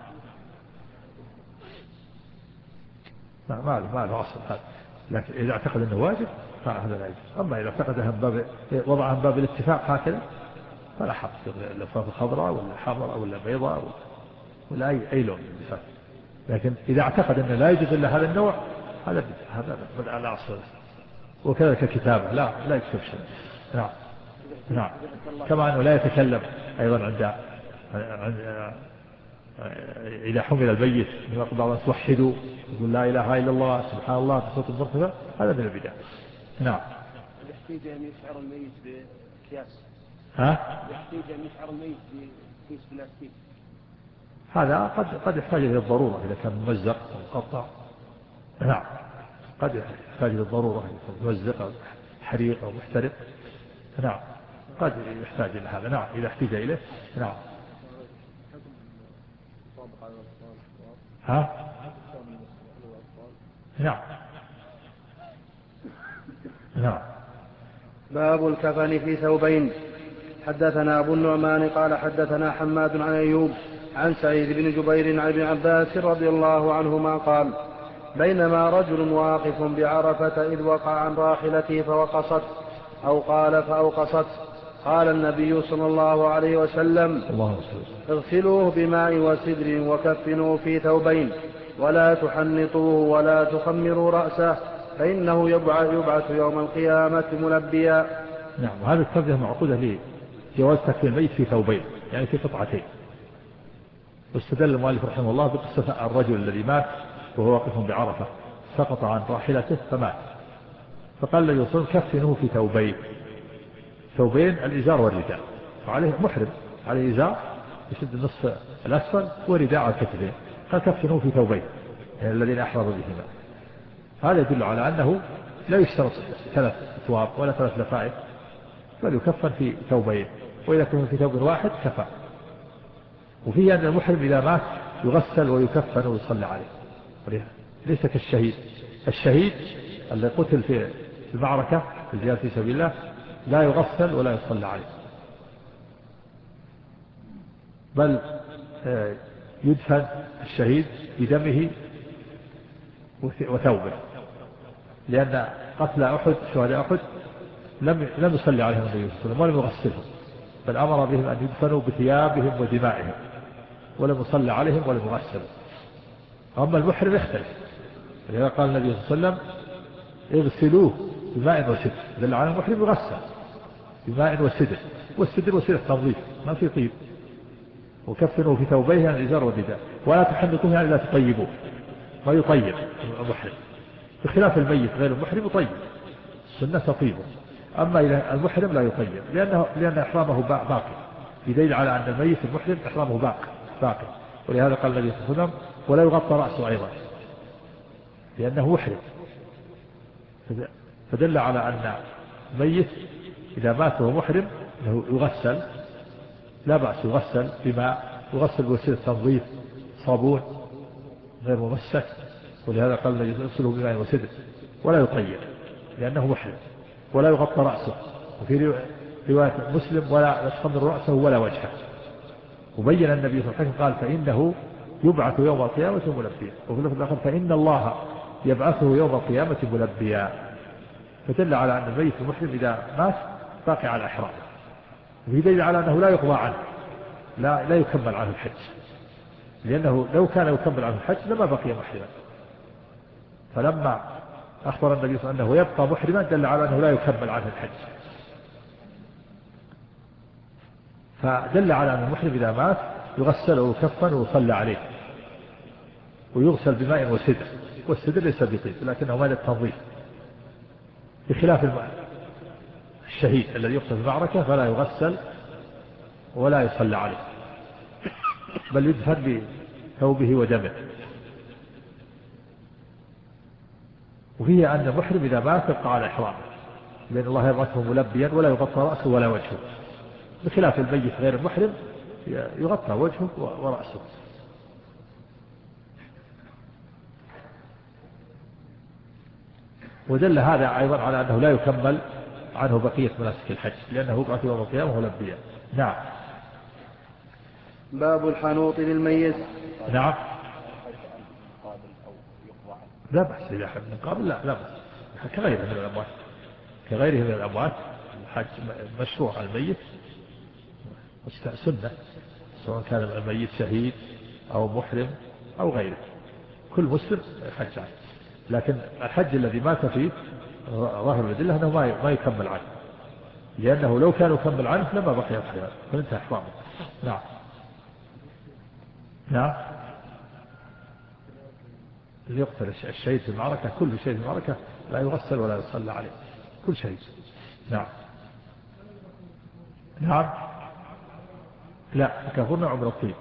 ما له أصل هذا، لكن إذا اعتقد أنه واجب فهذا لا يجوز. أما إذا اعتقدها وضعها من باب الاتفاق هكذا فلا حرج، اللفافة خضراء ولا حمراء ولا بيضاء ولا أي لون من اللفاف. لكن إذا اعتقد أنه لا يجوز إلا هذا النوع هذا بدعة لا أصل له. وكذلك الكتابة لا يكتب شيء. نعم. كما أنه لا يتكلم أيضا إذا حمل البيت كما قال بعض الناس وحدوا، يقول لا إله إلا الله سبحان الله بصوت مرتفع، هذا من البدع. نعم. يحتاج أن يشعر الميت بأكياس. يحتاج أن يشعر الميت بكيس بلاستيك. هذا قد يحتاج إلى الضرورة إذا كان ممزق أو مقطع. نعم، قد يحتاج إلى الضرورة إذا كان ممزق أو حريق أو محترق. نعم. قد يحتاج إلى هذا. نعم إذا احتاج إليه. نعم. ها؟ نعم. نعم. باب الكفن في ثوبين. حدثنا أبو النعمان قال حدثنا حماد عن أيوب عن سعيد بن جبير عن ابن عباس رضي الله عنهما قال بينما رجل واقف بعرفة إذ وقع عن راحلته فوقصت أو قال فأوقصت قال النبي صلى الله عليه وسلم اغسلوه بماء وسدر وكفنوه في ثوبين ولا تحنطوه ولا تخمروا رأسه فإنه يبعث يوم القيامة ملبيا. نعم. وهذه الترجمة معقودة لي جواز تكفين الميت في ثوبين يعني في قطعتين. واستدل المؤلف رحمه الله بقصة الرجل الذي مات وهو واقف بعرفة سقط عن راحلته فمات فقال النبي صلى الله عليه وسلم كفنوه في ثوبين الإزار والرداء فعليه محرم عليه إزار يشد النصف الأسفل ورداء على الكتفين قال كفنوه في ثوبين يعني الذين أحرموا بهما. هذا يدل على أنه لا يشترط 3 أثواب ولا 3 لفائف بل يكفن في ثوبين وإذا كفن في ثوب واحد كفى. وفيه أن المحرم إذا مات يغسل ويكفن ويصلى عليه ليس الشهيد اللي قتل في المعركة في الجهاد في سبيل الله لا يغسل ولا يصلى عليه بل يدفن الشهيد بدمه وثوبه لأن قتل أحد شهداء أحد لم يصلي عليهم النبي صلى الله عليه وسلم ولم يغسلهم بل أمر بهم أن يدفنوا بثيابهم ودمائهم ولم يصلي عليهم ولم يغسلوا. أما المحرم يختلف لذلك قال النبي صلى الله عليه وسلم اغسلوه بماء وسدر دل على المحرم يغسل بماء وسدر والسدر وسيلة تنظيف ما في طيب وكفنوا في ثوبيه عن الإزار والرداء ولا تحنطوه يعني لا تطيبوه ما يطيب المحرم بخلاف الميت غير المحرم يطيب السنة تطيبه. أما إلى المحرم لا يطيب لأن إحرامه باقي في دليل على أن الميت المحرم إحرامه باقي ولهذا قال النبي صلى الله عليه وسلم ولا يغطى رأسه أيضا لأنه محرم فدل على أن الميت إذا مات وهو محرم أنه يغسل لا بأس يغسل بماء يغسل بوسيلة تنظيف صابون غير ممسك ولهذا قال النبي صلى الله عليه وسلم بماء وسدر ولا يطيب لأنه محرم ولا يغطى رأسه وفي رواية مسلم ولا يتخمر رأسه ولا وجهه. وبين النبي صلى الله عليه وسلم قال فإنه يبعث يوم القيامة ملبيا وفي اللفظ الآخر فإن الله يبعثه يوم القيامة ملبيا فدل على أن الميت المحرم إذا مات باقي على إحرامه وفي دليل على أنه لا يقضى عنه لا يكمل عنه الحج لأنه لو كان يكمل عنه الحج لما بقي محرما فلما أخبر النبي صلى الله عليه وسلم أنه يبقى محرما دل على أنه لا يكمل عنه الحج فدل على أن المحرم إذا مات يغسل ويكفن ويصلى عليه ويغسل بماء وسدر والسدر ليس بطيب لكنه ماء للتنظيف بخلاف الشهيد الذي يقتل في المعركة فلا يغسل ولا يصلى عليه بل يدفن بثوبه ودمه. وفيه أن المحرم إذا مات يبقى على إحرامه لأن الله يبعثه ملبيا ولا يغطى رأسه ولا وجهه بخلاف الميت غير المحرم يغطى وجهه ورأسه. ودل هذا أيضا على أنه لا يكمل عنه بقية مناسك الحج لأنه يبعث يوم القيامة ملبيا. نعم. باب الحنوط للميت. نعم. لا بأس إذا حد من قابل لا بأس كغيره من الأموات الحج مشروع الميت سنة سواء كان الميت شهيد أو محرم أو غيره كل مسلم حج عنه لكن الحج الذي مات فيه ظاهر الأدلة أنه ما يكمل عنه لأنه لو كان يكمل عنه لما بقي محرما فانتهى إحرامه. نعم. نعم. اللي يقتل الشهيد في المعركة كل شهيد في المعركة لا يغسل ولا يصلى عليه كل شهيد. نعم. نعم. لا كفور نوع من الطيب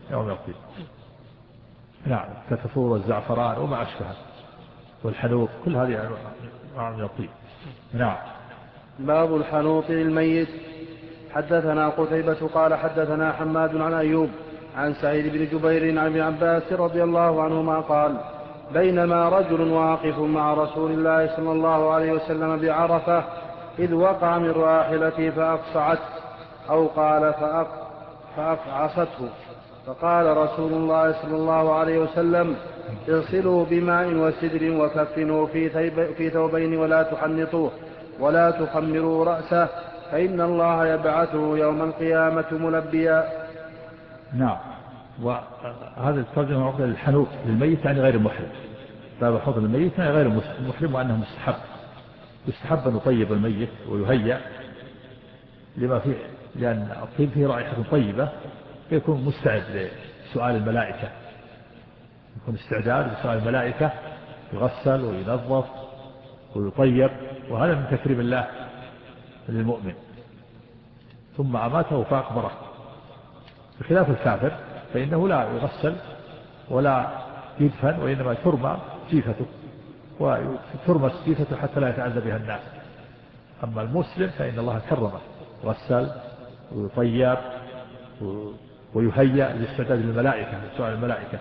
نعم كالكفور والزعفران وما أشبهه والحنوط كل هذه أنواع من الطيب. نعم. باب الحنوط للميت. حدثنا قتيبة قال حدثنا حماد عن أيوب عن سعيد بن جبير عن ابن عباس رضي الله عنهما قال بينما رجل واقف مع رسول الله صلى الله عليه وسلم بعرفة إذ وقع من راحلته فأقصعته أو قال فأقعصته، فقال رسول الله صلى الله عليه وسلم اغسلوا بماء وسدر وكفنوا في ثوبين ولا تخمروا رأسه فإن الله يبعثه يوم القيامة ملبيا. نعم. وهذا الترجمة عقدة للحنوط للميت يعني غير المحرم، باب حضن الميت يعني غير المحرم، وأنه يستحب أن يطيب الميت ويهيأ لما فيه، لأن الطيب فيه رائحة طيبة، فيكون مستعد لسؤال الملائكة، يكون استعداد لسؤال الملائكة، يغسل وينظف ويطيب، وهذا من تكريم الله للمؤمن. ثم أماته فأقبره، بخلاف الكافر فإنه لا يغسل ولا يدفن، وإنما ترمى جيفته وترمى جيفته حتى لا يتعذب بها الناس. أما المسلم فإن الله كرمه، يغسل ويطيب ويهيأ لاستعداد الملائكة لسؤال الملائكة.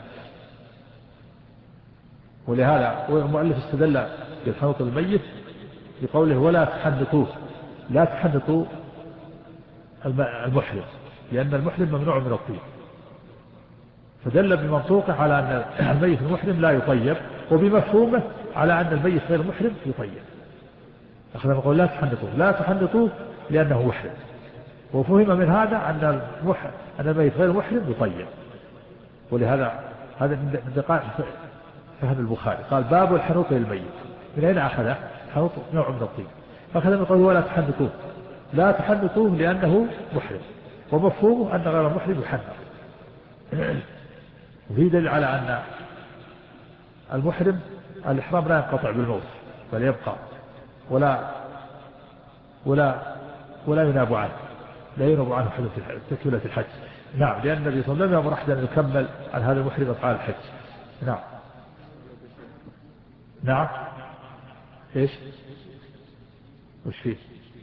ولهذا المؤلف استدل بالحنوط الميت بقوله ولا تحنطوه، لا تحنطوا المحرم، لأن المحرم ممنوع من الطيب، فدل بمنطوقه على أن الميت المحرم لا يطيب، وبمفهومه على أن الميت غير المحرم يطيب. أخذ يقول لا تحنطوه لأنه محرم، وفهم من هذا أن الميت غير المحرم يطيب. ولهذا هذا من دقائق فهم البخاري، قال باب الحنوط للميت. من أين أخذه؟ الحنوط نوع من الطيب، فأخذ من قوله ولا تحنطوه، لا تحنطوه لأنه محرم، ومفهومه أن غير المحرم يحنط. وفي دليل على أن المحرم الإحرام لا ينقطع بالموت، بل يبقى ولا يناب عنه، لا يناب عنه حدث تكملة الحج. نعم، لأن النبي صلى الله عليه وسلم أمر أحدا أن يكمل عن هذا المحرم أفعال الحج. نعم. إيش وش فيه؟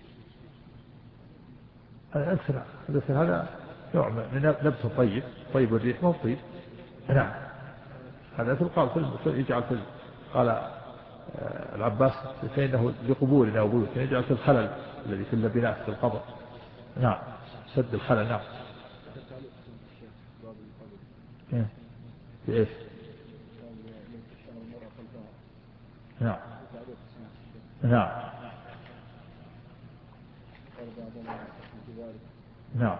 هذا نوع من نبت طيب الريح مو طيب. نعم، هذا في القال يجعل في قال العباس فإنه لقبورنا وبيوتنا، يجعل في الخلل الذي في اللبنات في القبر. نعم، سد الخلل. نعم. في ايش؟ نعم. نعم. نعم.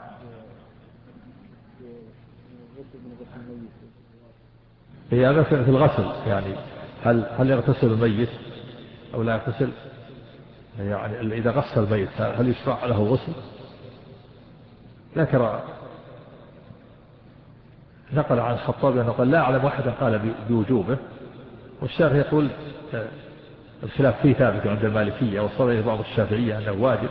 هي هذا في الغسل، يعني هل يغتسل الميت أو لا يغتسل؟ يعني إذا غسل الميت هل يشرع له غسل؟ نقل عن الخطابي أنه قال لا أعلم أحدا قال بوجوبه، والشارح يقول الخلاف فيه ثابت عند المالكية، وصل إلى بعض الشافعية أنه واجب.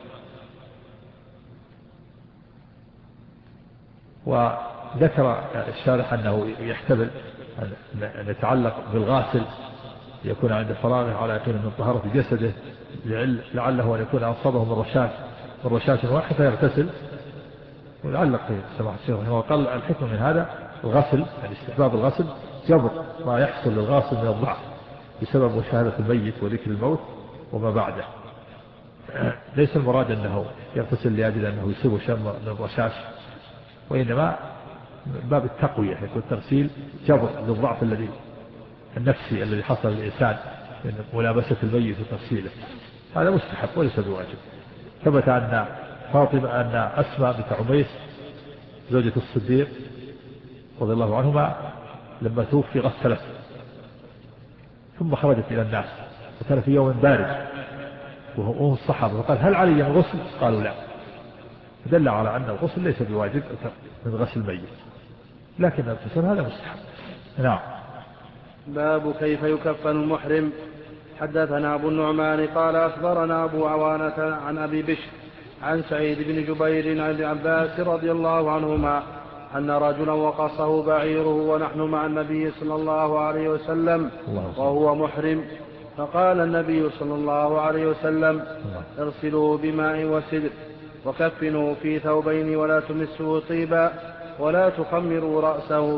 وذكر الشارح أنه يحتمل أن يتعلق بالغاسل، يكون عند فراغه على يقين من طهارة جسده، لعله أن يكون أصابه من رشاش واحد فيغتسل ويعلق في سماحة الشيخ رحمه الله. قال الحكمة من هذا الغسل، يعني استحباب الغسل جبر ما يحصل للغاسل من الضعف بسبب مشاهدة الميت وذكر الموت وما بعده. ليس المراد أنه يغتسل لأجل أنه يصيب شيء من الرشاش، وإنما باب التقوية، يكون تغسيل جبر للضعف النفسي الذي حصل للإنسان من ملابسة الميت وتغسيله. هذا مستحب وليس بواجب. ثبت أن فاطمة أن أسماء بنت عميس زوجة الصديق رضي الله عنهما لما توفي غسلت ثم خرجت إلى الناس، وكان في يوم بارد وهم الصحابة، فقال هل علي من غسل؟ قالوا لا، فدل على أن الغسل ليس بواجب من غسل الميت، لكن الغسل هذا مستحب. نعم. باب كيف يكفن المحرم. حدثنا أبو النعمان قال أخبرنا أبو عوانة عن أبي بشر عن سعيد بن جبير عن ابن عباس رضي الله عنهما أن رجلا وقصه بعيره ونحن مع النبي صلى الله عليه وسلم وهو محرم، فقال النبي صلى الله عليه وسلم اغسلوه بماء وسدر وكفنوا في ثوبين ولا تمسوا طيبا ولا تخمروا رأسه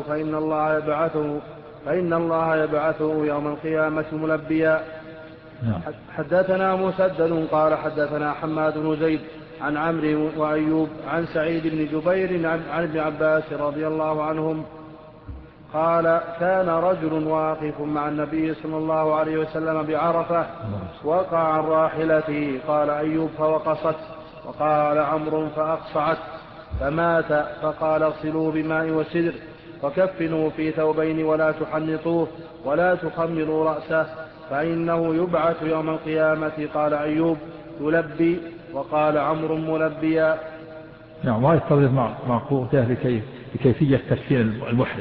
فإن الله يبعثه يوم القيامة ملبيا. حدثنا مسدد قال حدثنا حماد بن زيد عن عمرو وأيوب عن سعيد بن جبير عن ابن عباس رضي الله عنهم قال كان رجل واقف مع النبي صلى الله عليه وسلم بعرفة وقع عن راحلته، قال أيوب فوقصت، وقال عمرو فأقصعت فمات، فقال اغسلوه بماء وسدر وكفنوا في ثوبين ولا تحنطوه ولا تخمروا رأسه فإنه يبعث يوم القيامة. قال أيوب يلبي، وقال عمرو ملبيا. نعم. ما يستغرب مع قوته لكيفية تكفين المحرم.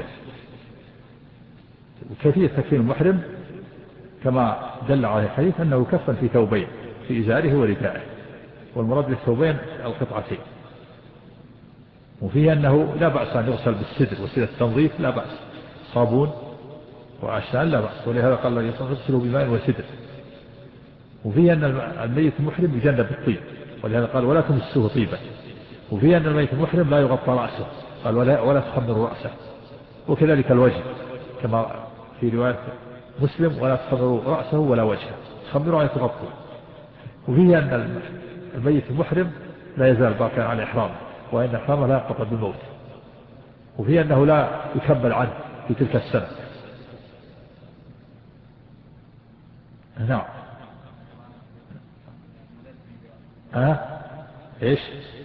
وكيفية تكفين المحرم كما دل عليه الحديث أنه يكفن في ثوبين، في إزاره وردائه، والمراد بالثوبين القطعتين. وفيه أنه لا بأس أن يغسل بالسدر، وسيلة التنظيف لا بأس، صابون وعشان لا بأس، ولهذا قال الله يغسله بماء وسدر. وفيه أن الميت المحرم يجنب الطيب، ولهذا قال ولا تمسوه طيبا. وفيه أن الميت المحرم لا يغطى رأسه، قال ولا تخمروا رأسه. وكذلك الوجه كما في رواية مسلم ولا تخمروا رأسه ولا وجهه، تخمروا أن تغطوا. وفيه أن الميت المحرم لا يزال باقيا على إحرامه، وإن إحرامه لا ينقطع بالموت. وفيه أنه لا يكمل عنه في تلك السنة. نعم. ايش؟